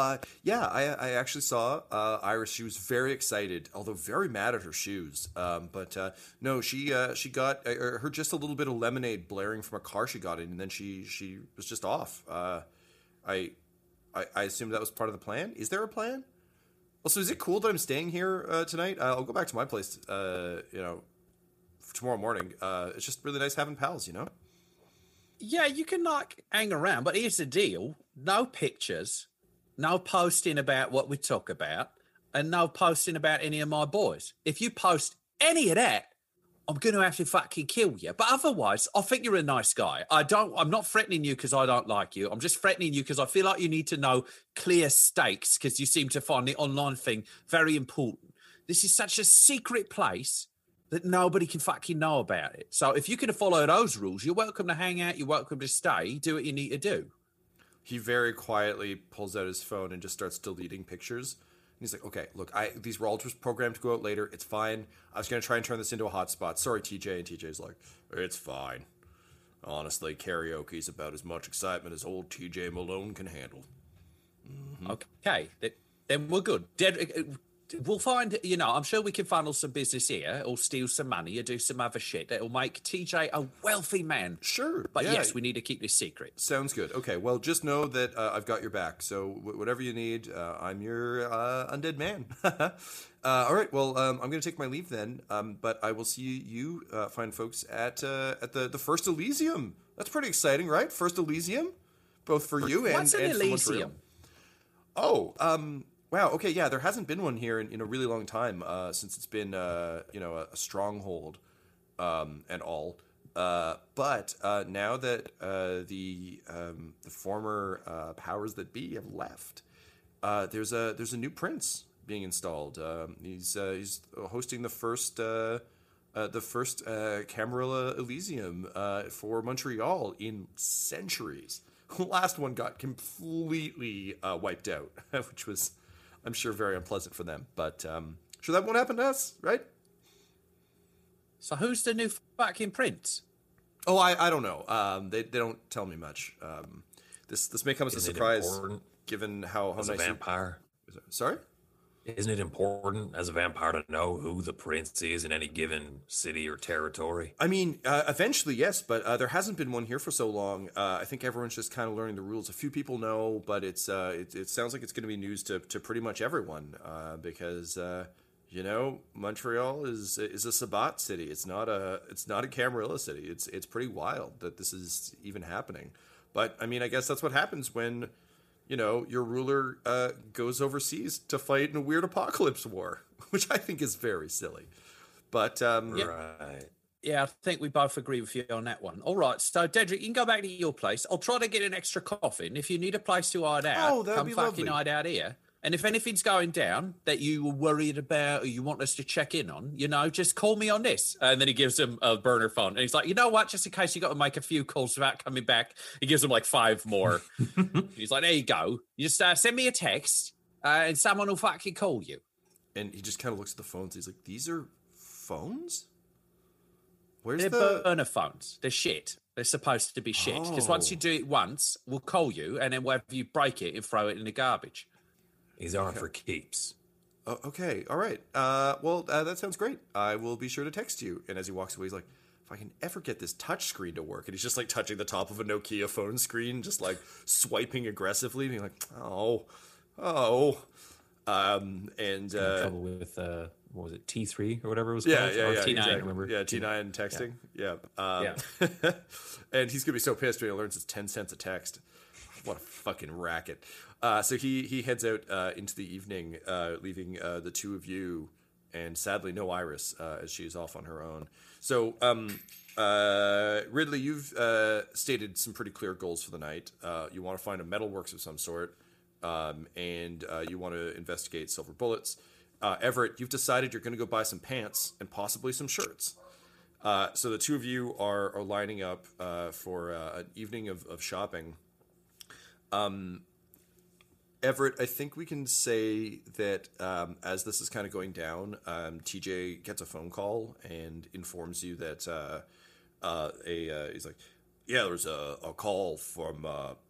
[SPEAKER 6] I actually saw Iris. She was very excited, although very mad at her shoes. But no, she got her just a little bit of lemonade blaring from a car she got in, and then she was just off. I assumed that was part of the plan. Is there a plan? Also, is it cool that I'm staying here tonight? I'll go back to my place, tomorrow morning. It's just really nice having pals,
[SPEAKER 7] Yeah, you can hang around, but here's the deal. No pictures, no posting about what we talk about, and no posting about any of my boys. If you post any of that, I'm going to have to fucking kill you. But otherwise, I think you're a nice guy. I'm not threatening you because I don't like you. I'm just threatening you because I feel like you need to know clear stakes because you seem to find the online thing very important. This is such a secret place that nobody can fucking know about it. So if you can follow those rules, you're welcome to hang out, you're welcome to stay, do what you need to do.
[SPEAKER 6] He very quietly pulls out his phone and just starts deleting pictures. And he's like, okay, look, these were all just programmed to go out later. It's fine. I was going to try and turn this into a hotspot. Sorry, TJ. And TJ's like, it's fine. Honestly, karaoke's about as much excitement as old TJ Malone can handle. Mm-hmm.
[SPEAKER 7] Okay, then we're good. We'll find, I'm sure we can funnel some business here or steal some money or do some other shit that'll make TJ a wealthy man.
[SPEAKER 6] Sure.
[SPEAKER 7] But yes, we need to keep this secret.
[SPEAKER 6] Sounds good. Okay, well, just know that I've got your back. So whatever you need, I'm your undead man. All right, well, I'm going to take my leave then. But I will see you fine folks at the First Elysium. That's pretty exciting, right? First Elysium? both for you and
[SPEAKER 7] What's an
[SPEAKER 6] for Montreal.
[SPEAKER 7] Elysium?
[SPEAKER 6] Oh, wow. Okay, yeah, there hasn't been one here in a really long time since it's been a stronghold and all. But now that the former powers that be have left, there's a new prince being installed. He's hosting the first Camarilla Elysium for Montreal in centuries. The last one got completely wiped out, which was, I'm sure, very unpleasant for them. But sure that won't happen to us, right?
[SPEAKER 7] So who's the new fucking prince?
[SPEAKER 6] Oh, I don't know. They don't tell me much. This may come as a surprise, given how
[SPEAKER 8] as
[SPEAKER 6] nice
[SPEAKER 8] a vampire.
[SPEAKER 6] Sorry?
[SPEAKER 8] Isn't it important as a vampire to know who the prince is in any given city or territory?
[SPEAKER 6] I mean, eventually, yes, but there hasn't been one here for so long. I think everyone's just kind of learning the rules. A few people know, but it sounds like it's going to be news to pretty much everyone because Montreal is a Sabbat city. It's not a Camarilla city. It's pretty wild that this is even happening. But I mean, I guess that's what happens when your ruler goes overseas to fight in a weird apocalypse war, which I think is very silly. But
[SPEAKER 8] right.
[SPEAKER 7] Yeah, I think we both agree with you on that one. All right, so Dedrick, you can go back to your place. I'll try to get an extra coffin. If you need a place to hide out,
[SPEAKER 6] that'd
[SPEAKER 7] come
[SPEAKER 6] be
[SPEAKER 7] fucking
[SPEAKER 6] lovely.
[SPEAKER 7] hide out here. And if anything's going down that you were worried about or you want us to check in on, just call me on this. And then he gives him a burner phone. And he's like, you know what? Just in case you got to make a few calls without coming back. He gives him like 5 more. He's like, there you go. You just send me a text and someone will fucking call you.
[SPEAKER 6] And he just kind of looks at the phones. He's like, these are phones?
[SPEAKER 7] They're burner phones. They're shit. They're supposed to be shit. Because once you do it once, we'll call you. And then we'll have you break it and throw it in the garbage.
[SPEAKER 8] These aren't for keeps.
[SPEAKER 6] Oh, okay, all right. That sounds great. I will be sure to text you. And as he walks away, he's like, if I can ever get this touch screen to work. And he's just like touching the top of a Nokia phone screen, just like swiping aggressively, being like, in
[SPEAKER 8] trouble with what was it, T3 or whatever it was
[SPEAKER 6] yeah,
[SPEAKER 8] called?
[SPEAKER 6] yeah,
[SPEAKER 8] Or
[SPEAKER 6] yeah,
[SPEAKER 8] T9,
[SPEAKER 6] exactly.
[SPEAKER 8] remember?
[SPEAKER 6] Yeah, T9 texting. Yeah.
[SPEAKER 8] Yeah.
[SPEAKER 6] And he's gonna be so pissed when he learns it's 10 cents a text. What a fucking racket. So he heads out into the evening, leaving the two of you, and sadly no Iris, as she's off on her own. So, Ridley, you've stated some pretty clear goals for the night. You want to find a metalworks of some sort, and you want to investigate silver bullets. Everett, you've decided you're going to go buy some pants and possibly some shirts. So the two of you are lining up for an evening of shopping. Everett, I think we can say that as this is kind of going down, TJ gets a phone call and informs you that he's like, yeah, there's a call from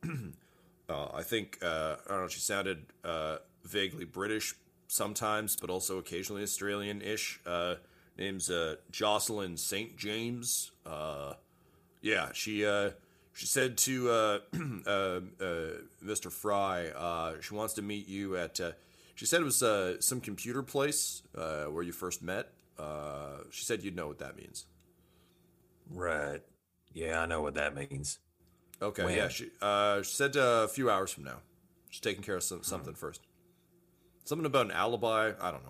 [SPEAKER 6] I think I don't know. She sounded vaguely British sometimes, but also occasionally Australian-ish. Name's Jocelyn St. James. Yeah, she said to Mr. Fry, she wants to meet you at. She said it was some computer place where you first met. She said you'd know what that means.
[SPEAKER 8] Right. Yeah, I know what that means.
[SPEAKER 6] Okay.
[SPEAKER 8] When?
[SPEAKER 6] Yeah. She said a few hours from now. She's taking care of something first. Something about an alibi. I don't know.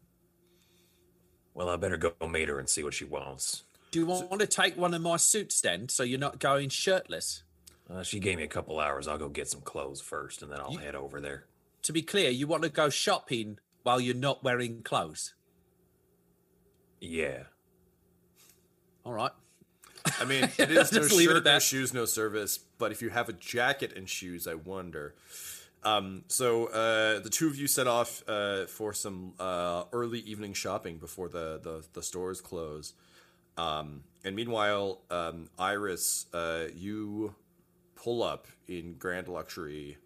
[SPEAKER 8] Well, I better go meet her and see what she wants.
[SPEAKER 7] Do you want to take one of my suits then, so you're not going shirtless?
[SPEAKER 8] She gave me a couple hours. I'll go get some clothes first, and then I'll head over there.
[SPEAKER 7] To be clear, you want to go shopping while you're not wearing clothes?
[SPEAKER 8] Yeah.
[SPEAKER 7] All right.
[SPEAKER 6] I mean, it is no
[SPEAKER 7] Just leave it
[SPEAKER 6] shirt,
[SPEAKER 7] at that.
[SPEAKER 6] no shoes, no service. But if you have a jacket and shoes, I wonder. So the two of you set off for some early evening shopping before the stores close. And meanwhile, Iris, you pull up in grand luxury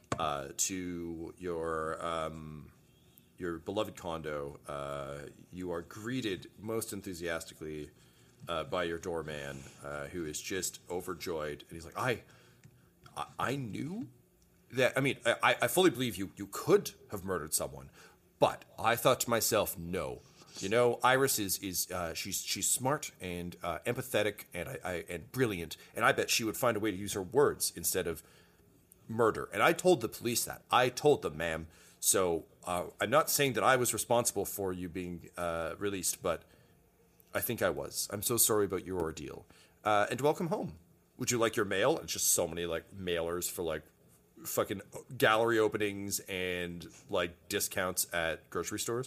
[SPEAKER 6] to your beloved condo. You are greeted most enthusiastically by your doorman, who is just overjoyed, and he's like, I knew that. I mean, I fully believe you could have murdered someone, but I thought to myself, no. You know, Iris is she's smart and empathetic and brilliant, and I bet she would find a way to use her words instead of murder. And I told the police that. I told them, ma'am. So I'm not saying that I was responsible for you being released, but I think I was. I'm so sorry about your ordeal. And welcome home. Would you like your mail? It's just so many like mailers for like fucking gallery openings and like discounts at grocery stores.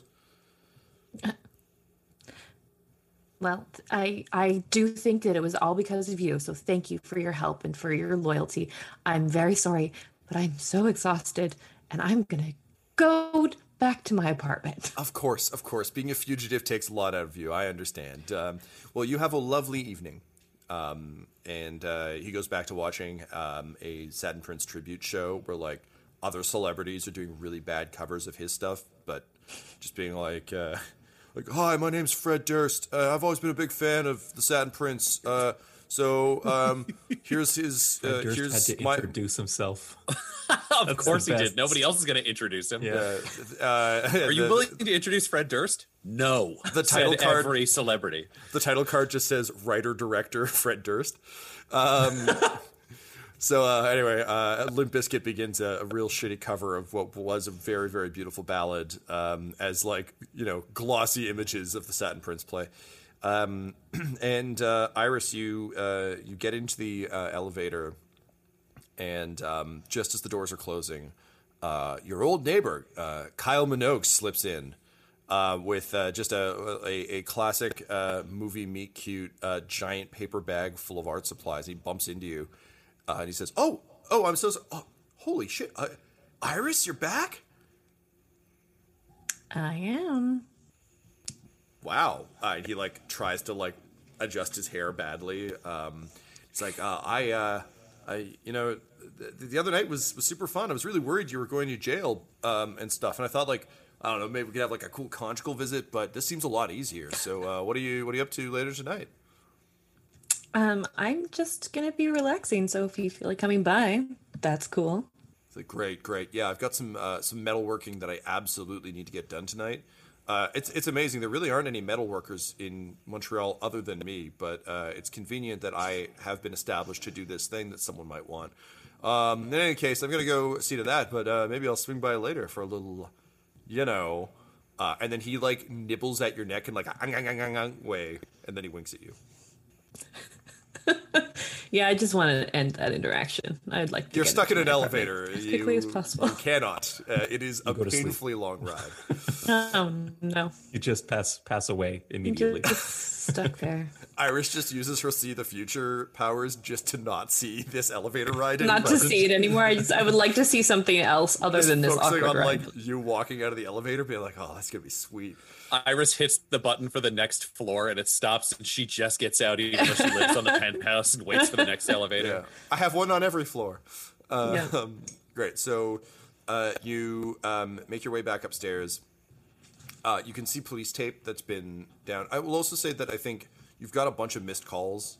[SPEAKER 9] Well, I do think that it was all because of you. So thank you for your help and for your loyalty. I'm very sorry, but I'm so exhausted and I'm going to go back to my apartment.
[SPEAKER 6] Of course. Being a fugitive takes a lot out of you. I understand. Well, you have a lovely evening. And he goes back to watching a Satin Prince tribute show where like other celebrities are doing really bad covers of his stuff, but just being like, hi, my name's Fred Durst. I've always been a big fan of the Satin Prince. So here's his.
[SPEAKER 8] Durst had to introduce himself.
[SPEAKER 7] Of course he did. Nobody else is going to introduce him.
[SPEAKER 6] Yeah.
[SPEAKER 7] Are you willing to introduce Fred Durst? No.
[SPEAKER 6] The title card.
[SPEAKER 7] Every celebrity.
[SPEAKER 6] The title card just says writer director Fred Durst. So anyway, Limp Bizkit begins a real shitty cover of what was a very, very beautiful ballad, as like, you know, glossy images of the Satin Prince play. And Iris, you get into the elevator, and just as the doors are closing, your old neighbor Kyle Minogue slips in with just a classic movie meet cute giant paper bag full of art supplies. He bumps into you, and he says, "Oh, I'm so sorry. Oh, holy shit, Iris, you're back."
[SPEAKER 9] I am.
[SPEAKER 6] Wow. He like tries to like adjust his hair badly. It's like, you know, the other night was super fun. I was really worried you were going to jail and stuff. And I thought like, I don't know, maybe we could have like a cool conjugal visit, but this seems a lot easier. So what are you up to later tonight?
[SPEAKER 9] I'm just going to be relaxing. So if you feel like coming by, that's cool.
[SPEAKER 6] It's like, great. Yeah, I've got some metalworking that I absolutely need to get done tonight. It's amazing. There really aren't any metal workers in Montreal other than me, but it's convenient that I have been established to do this thing that someone might want. In any case, I'm going to go see to that, but maybe I'll swing by later for a little, you know. And then he, like, nibbles at your neck in, like, a way, and then he winks at you.
[SPEAKER 9] Yeah, I just want to end that interaction. I'd like to.
[SPEAKER 6] You're stuck in an elevator
[SPEAKER 9] as quickly as possible.
[SPEAKER 6] You cannot. It is a painfully long ride.
[SPEAKER 9] Oh no!
[SPEAKER 8] You just pass away immediately.
[SPEAKER 9] Just stuck there.
[SPEAKER 6] Iris just uses her see the future powers just to not see this elevator ride.
[SPEAKER 9] Not to see it anymore. I would like to see something else other than this awkward
[SPEAKER 6] on,
[SPEAKER 9] ride.
[SPEAKER 6] Like you walking out of the elevator, being like, "Oh, that's gonna be sweet."
[SPEAKER 7] Iris hits the button for the next floor and it stops, and she just gets out, even though she lives on the penthouse, and waits for the next elevator.
[SPEAKER 6] Yeah. I have one on every floor.
[SPEAKER 9] Yeah.
[SPEAKER 6] Great. So you make your way back upstairs. You can see police tape that's been down. I will also say that I think you've got a bunch of missed calls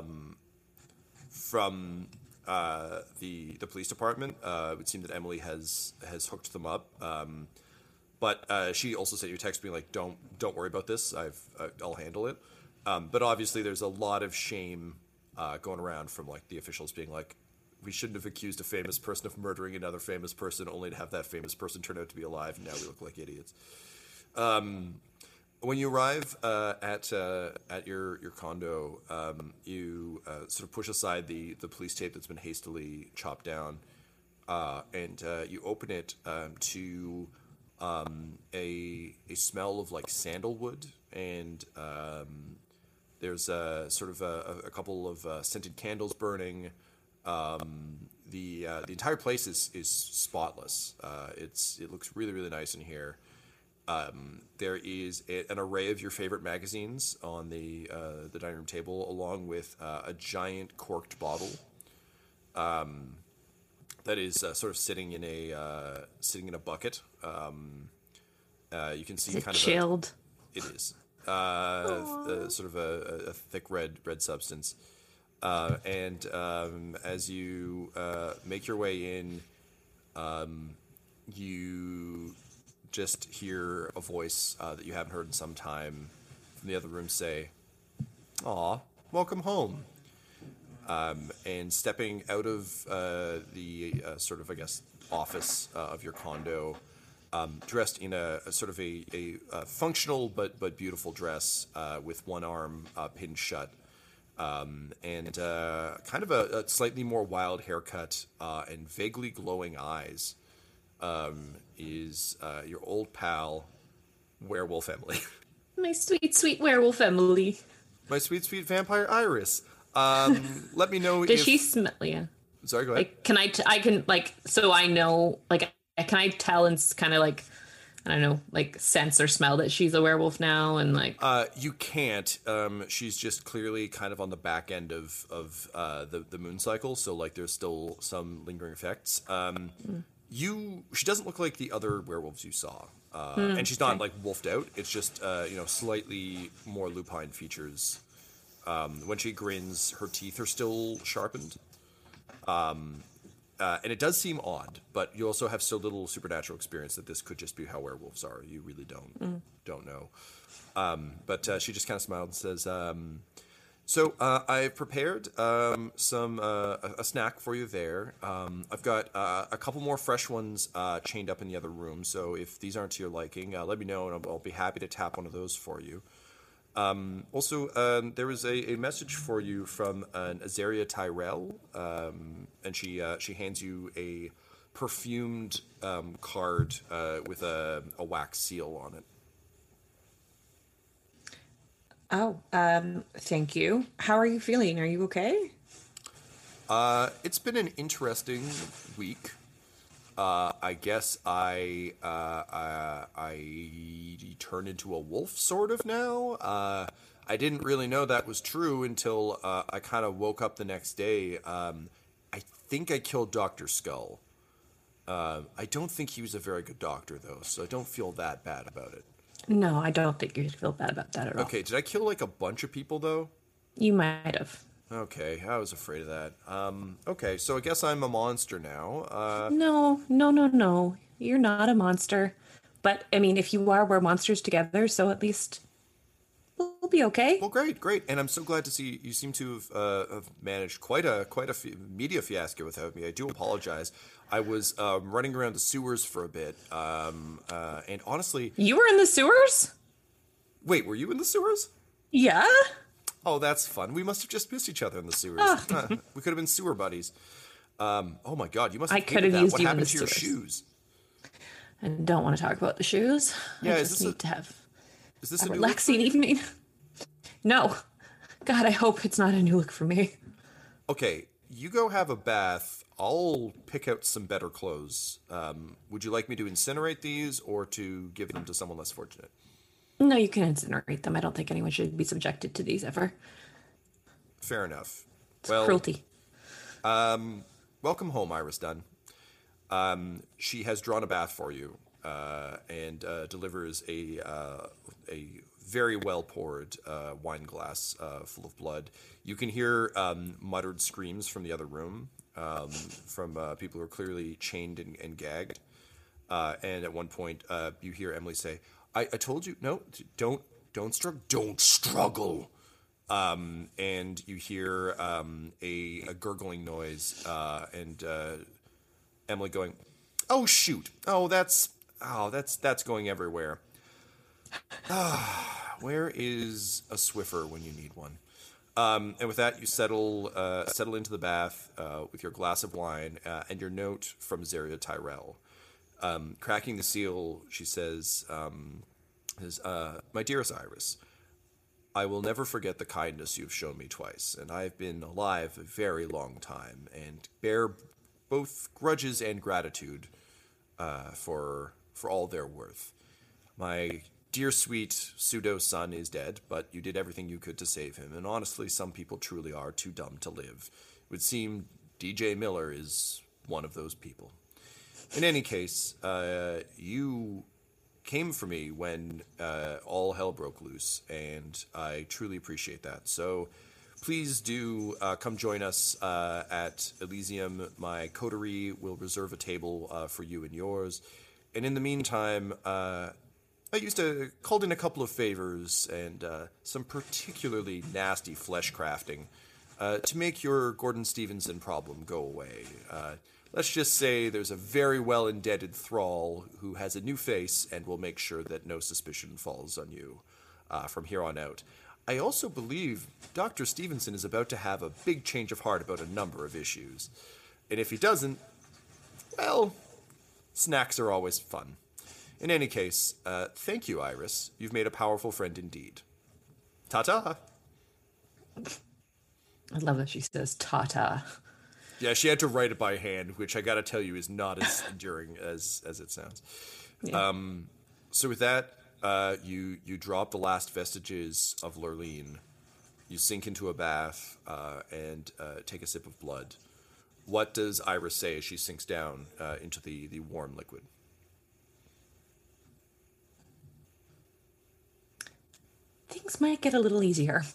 [SPEAKER 6] from the police department. It would seem that Emily has hooked them up. But she also sent you a text being like, "Don't worry about this. I'll handle it." But obviously, there's a lot of shame going around from like the officials being like, "We shouldn't have accused a famous person of murdering another famous person, only to have that famous person turn out to be alive, and now we look like idiots." When you arrive at your condo, you sort of push aside the police tape that's been hastily chopped down, and you open it to a smell of like sandalwood, and there's sort of a couple of scented candles burning. The entire place is spotless. It looks really, really nice in here. There is an array of your favorite magazines on the dining room table, along with a giant corked bottle that is sort of sitting in a bucket. You can see
[SPEAKER 9] is
[SPEAKER 6] kind
[SPEAKER 9] it
[SPEAKER 6] of
[SPEAKER 9] chilled.
[SPEAKER 6] It is sort of a thick red substance. And as you make your way in, you just hear a voice that you haven't heard in some time from the other room say, "Aw, welcome home." and stepping out of the sort of, I guess, office of your condo, dressed in a sort of a functional but beautiful dress with one arm pinned shut, and kind of a slightly more wild haircut and vaguely glowing eyes, is your old pal, Werewolf Emily.
[SPEAKER 9] My sweet, sweet werewolf Emily.
[SPEAKER 6] My sweet, sweet vampire Iris. Let me know.
[SPEAKER 9] Does she smell? Yeah.
[SPEAKER 6] Sorry, go ahead.
[SPEAKER 9] Like, can I can like, so I know, like, can I tell and kind of like, I don't know, like sense or smell that she's a werewolf now, and like.
[SPEAKER 6] You can't. She's just clearly kind of on the back end of the moon cycle, so like there's still some lingering effects. She doesn't look like the other werewolves you saw, and she's not like wolfed out. It's just slightly more lupine features. When she grins, her teeth are still sharpened. And it does seem odd, but you also have so little supernatural experience that this could just be how werewolves are. You really don't know. But she just kind of smiled and says, so I've prepared a snack for you there. I've got a couple more fresh ones chained up in the other room, so if these aren't to your liking, let me know, and I'll be happy to tap one of those for you. Also, there was a message for you from an Azaria Tyrell, and she hands you a perfumed card with a wax seal on it.
[SPEAKER 9] Oh, thank you. How are you feeling? Are you okay?
[SPEAKER 6] It's been an interesting week. I guess I turned into a wolf sort of now. I didn't really know that was true until I kind of woke up the next day. I think I killed Dr. Skull. I don't think he was a very good doctor, though, so I don't feel that bad about it.
[SPEAKER 9] No, I don't think you should feel bad about that at all.
[SPEAKER 6] Okay, did I kill like a bunch of people, though?
[SPEAKER 9] You might have.
[SPEAKER 6] Okay, I was afraid of that. Okay, so I guess I'm a monster now.
[SPEAKER 9] No. You're not a monster. But, I mean, if you are, we're monsters together, so at least we'll be okay.
[SPEAKER 6] Well, great. And I'm so glad to see you seem to have managed quite a media fiasco without me. I do apologize. I was running around the sewers for a bit, and honestly...
[SPEAKER 9] You were in the sewers?
[SPEAKER 6] Wait, were you in the sewers?
[SPEAKER 9] Yeah.
[SPEAKER 6] Oh, that's fun. We must have just missed each other in the sewers. We could have been sewer buddies. Oh my god, you must have hated that. What happened to your shoes?
[SPEAKER 9] I don't want to talk about the shoes.
[SPEAKER 6] Yeah,
[SPEAKER 9] I just need to have
[SPEAKER 6] is this
[SPEAKER 9] a relaxing evening. No. God, I hope it's not a new look for me.
[SPEAKER 6] Okay, you go have a bath. I'll pick out some better clothes. Would you like me to incinerate these or to give them to someone less fortunate?
[SPEAKER 9] No, you can incinerate them. I don't think anyone should be subjected to these ever.
[SPEAKER 6] Fair enough.
[SPEAKER 9] It's cruelty.
[SPEAKER 6] Welcome home, Iris Dunn. She has drawn a bath for you and delivers a very well-poured wine glass full of blood. You can hear muttered screams from the other room from people who are clearly chained and gagged. And at one point, you hear Emily say, I told you, no, don't struggle. And you hear a gurgling noise, and Emily going, "Oh shoot! Oh that's going everywhere. Where is a Swiffer when you need one?" And with that, you settle into the bath with your glass of wine and your note from Azaria Tyrell. Cracking the seal, she says, "My dearest Iris, I will never forget the kindness you've shown me twice, and I've been alive a very long time, and bear both grudges and gratitude for all their worth. My dear sweet pseudo-son is dead, but you did everything you could to save him, and honestly, some people truly are too dumb to live. It would seem DJ Miller is one of those people. In any case, you came for me when all hell broke loose, and I truly appreciate that. So please do come join us at Elysium. My coterie will reserve a table for you and yours. And in the meantime, I used to called in a couple of favors and some particularly nasty flesh crafting to make your Gordon Stevenson problem go away. Let's just say there's a very well-indebted thrall who has a new face and will make sure that no suspicion falls on you from here on out. I also believe Dr. Stevenson is about to have a big change of heart about a number of issues. And if he doesn't, well, snacks are always fun. In any case, thank you, Iris. You've made a powerful friend indeed. Ta-ta!
[SPEAKER 9] I love that she says ta-ta.
[SPEAKER 6] Yeah, she had to write it by hand, which I gotta tell you is not as enduring as it sounds.
[SPEAKER 9] Yeah.
[SPEAKER 6] So with that, you drop the last vestiges of Lurleen. You sink into a bath and take a sip of blood. What does Iris say as she sinks down into the warm liquid?
[SPEAKER 9] Things might get a little easier.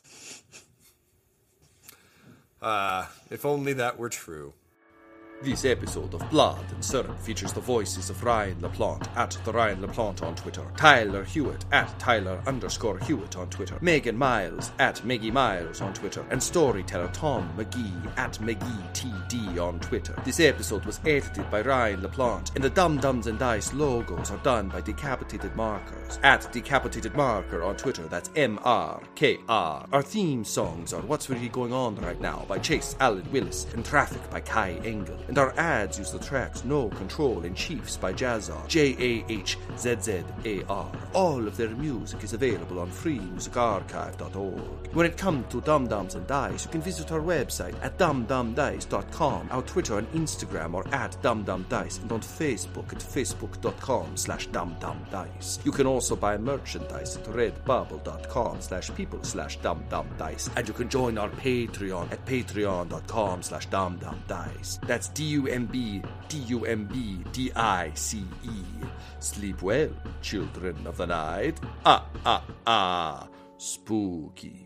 [SPEAKER 6] If only that were true.
[SPEAKER 5] This episode of Blood and Syrup features the voices of Ryan LaPlante at the Ryan LaPlante on Twitter, Tyler Hewitt at Tyler_Hewitt on Twitter, Megan Miles at Maggie Miles on Twitter, and storyteller Tom McGee at McGeeTD on Twitter. This episode was edited by Ryan LaPlante, and the Dum Dums and Dice logos are done by Decapitated Markers at Decapitated Marker on Twitter. That's MRKR. Our theme songs are What's Really Going On Right Now by Chase Allen Willis and Traffic by Kai Engel. And our ads use the tracks No Control and Chiefs by Jazzar, JAHZZAR. All of their music is available on freemusicarchive.org. When it comes to Dum Dums and Dice, you can visit our website at dumdumdice.com, our Twitter and Instagram are at dumdumdice, and on Facebook at facebook.com/dumdumdice. You can also buy merchandise at redbubble.com/people/dumdumdice, and you can join our Patreon at patreon.com/dumdumdice. That's DUMBDICE. Sleep well, children of the night. Spooky.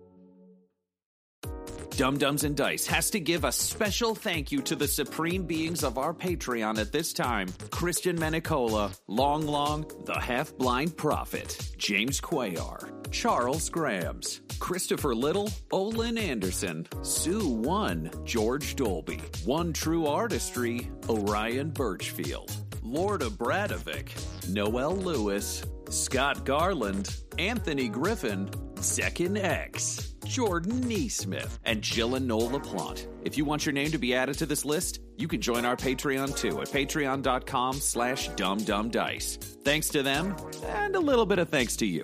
[SPEAKER 3] Dum Dums and Dice has to give a special thank you to the supreme beings of our Patreon at this time: Christian Menicola, Long, the Half-Blind Prophet, James Cuellar, Charles Grams, Christopher Little, Olin Anderson, Sue One, George Dolby, One True Artistry, Orion Birchfield, Lord Abradovic, Noel Lewis, Scott Garland, Anthony Griffin, Zekin X, Jordan Neesmith, and Jill and Noel LaPlante. If you want your name to be added to this list, you can join our Patreon too at patreon.com/dumdumdice. Thanks to them, and a little bit of thanks to you.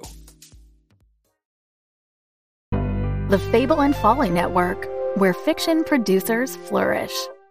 [SPEAKER 1] The Fable and Folly Network, where fiction producers flourish.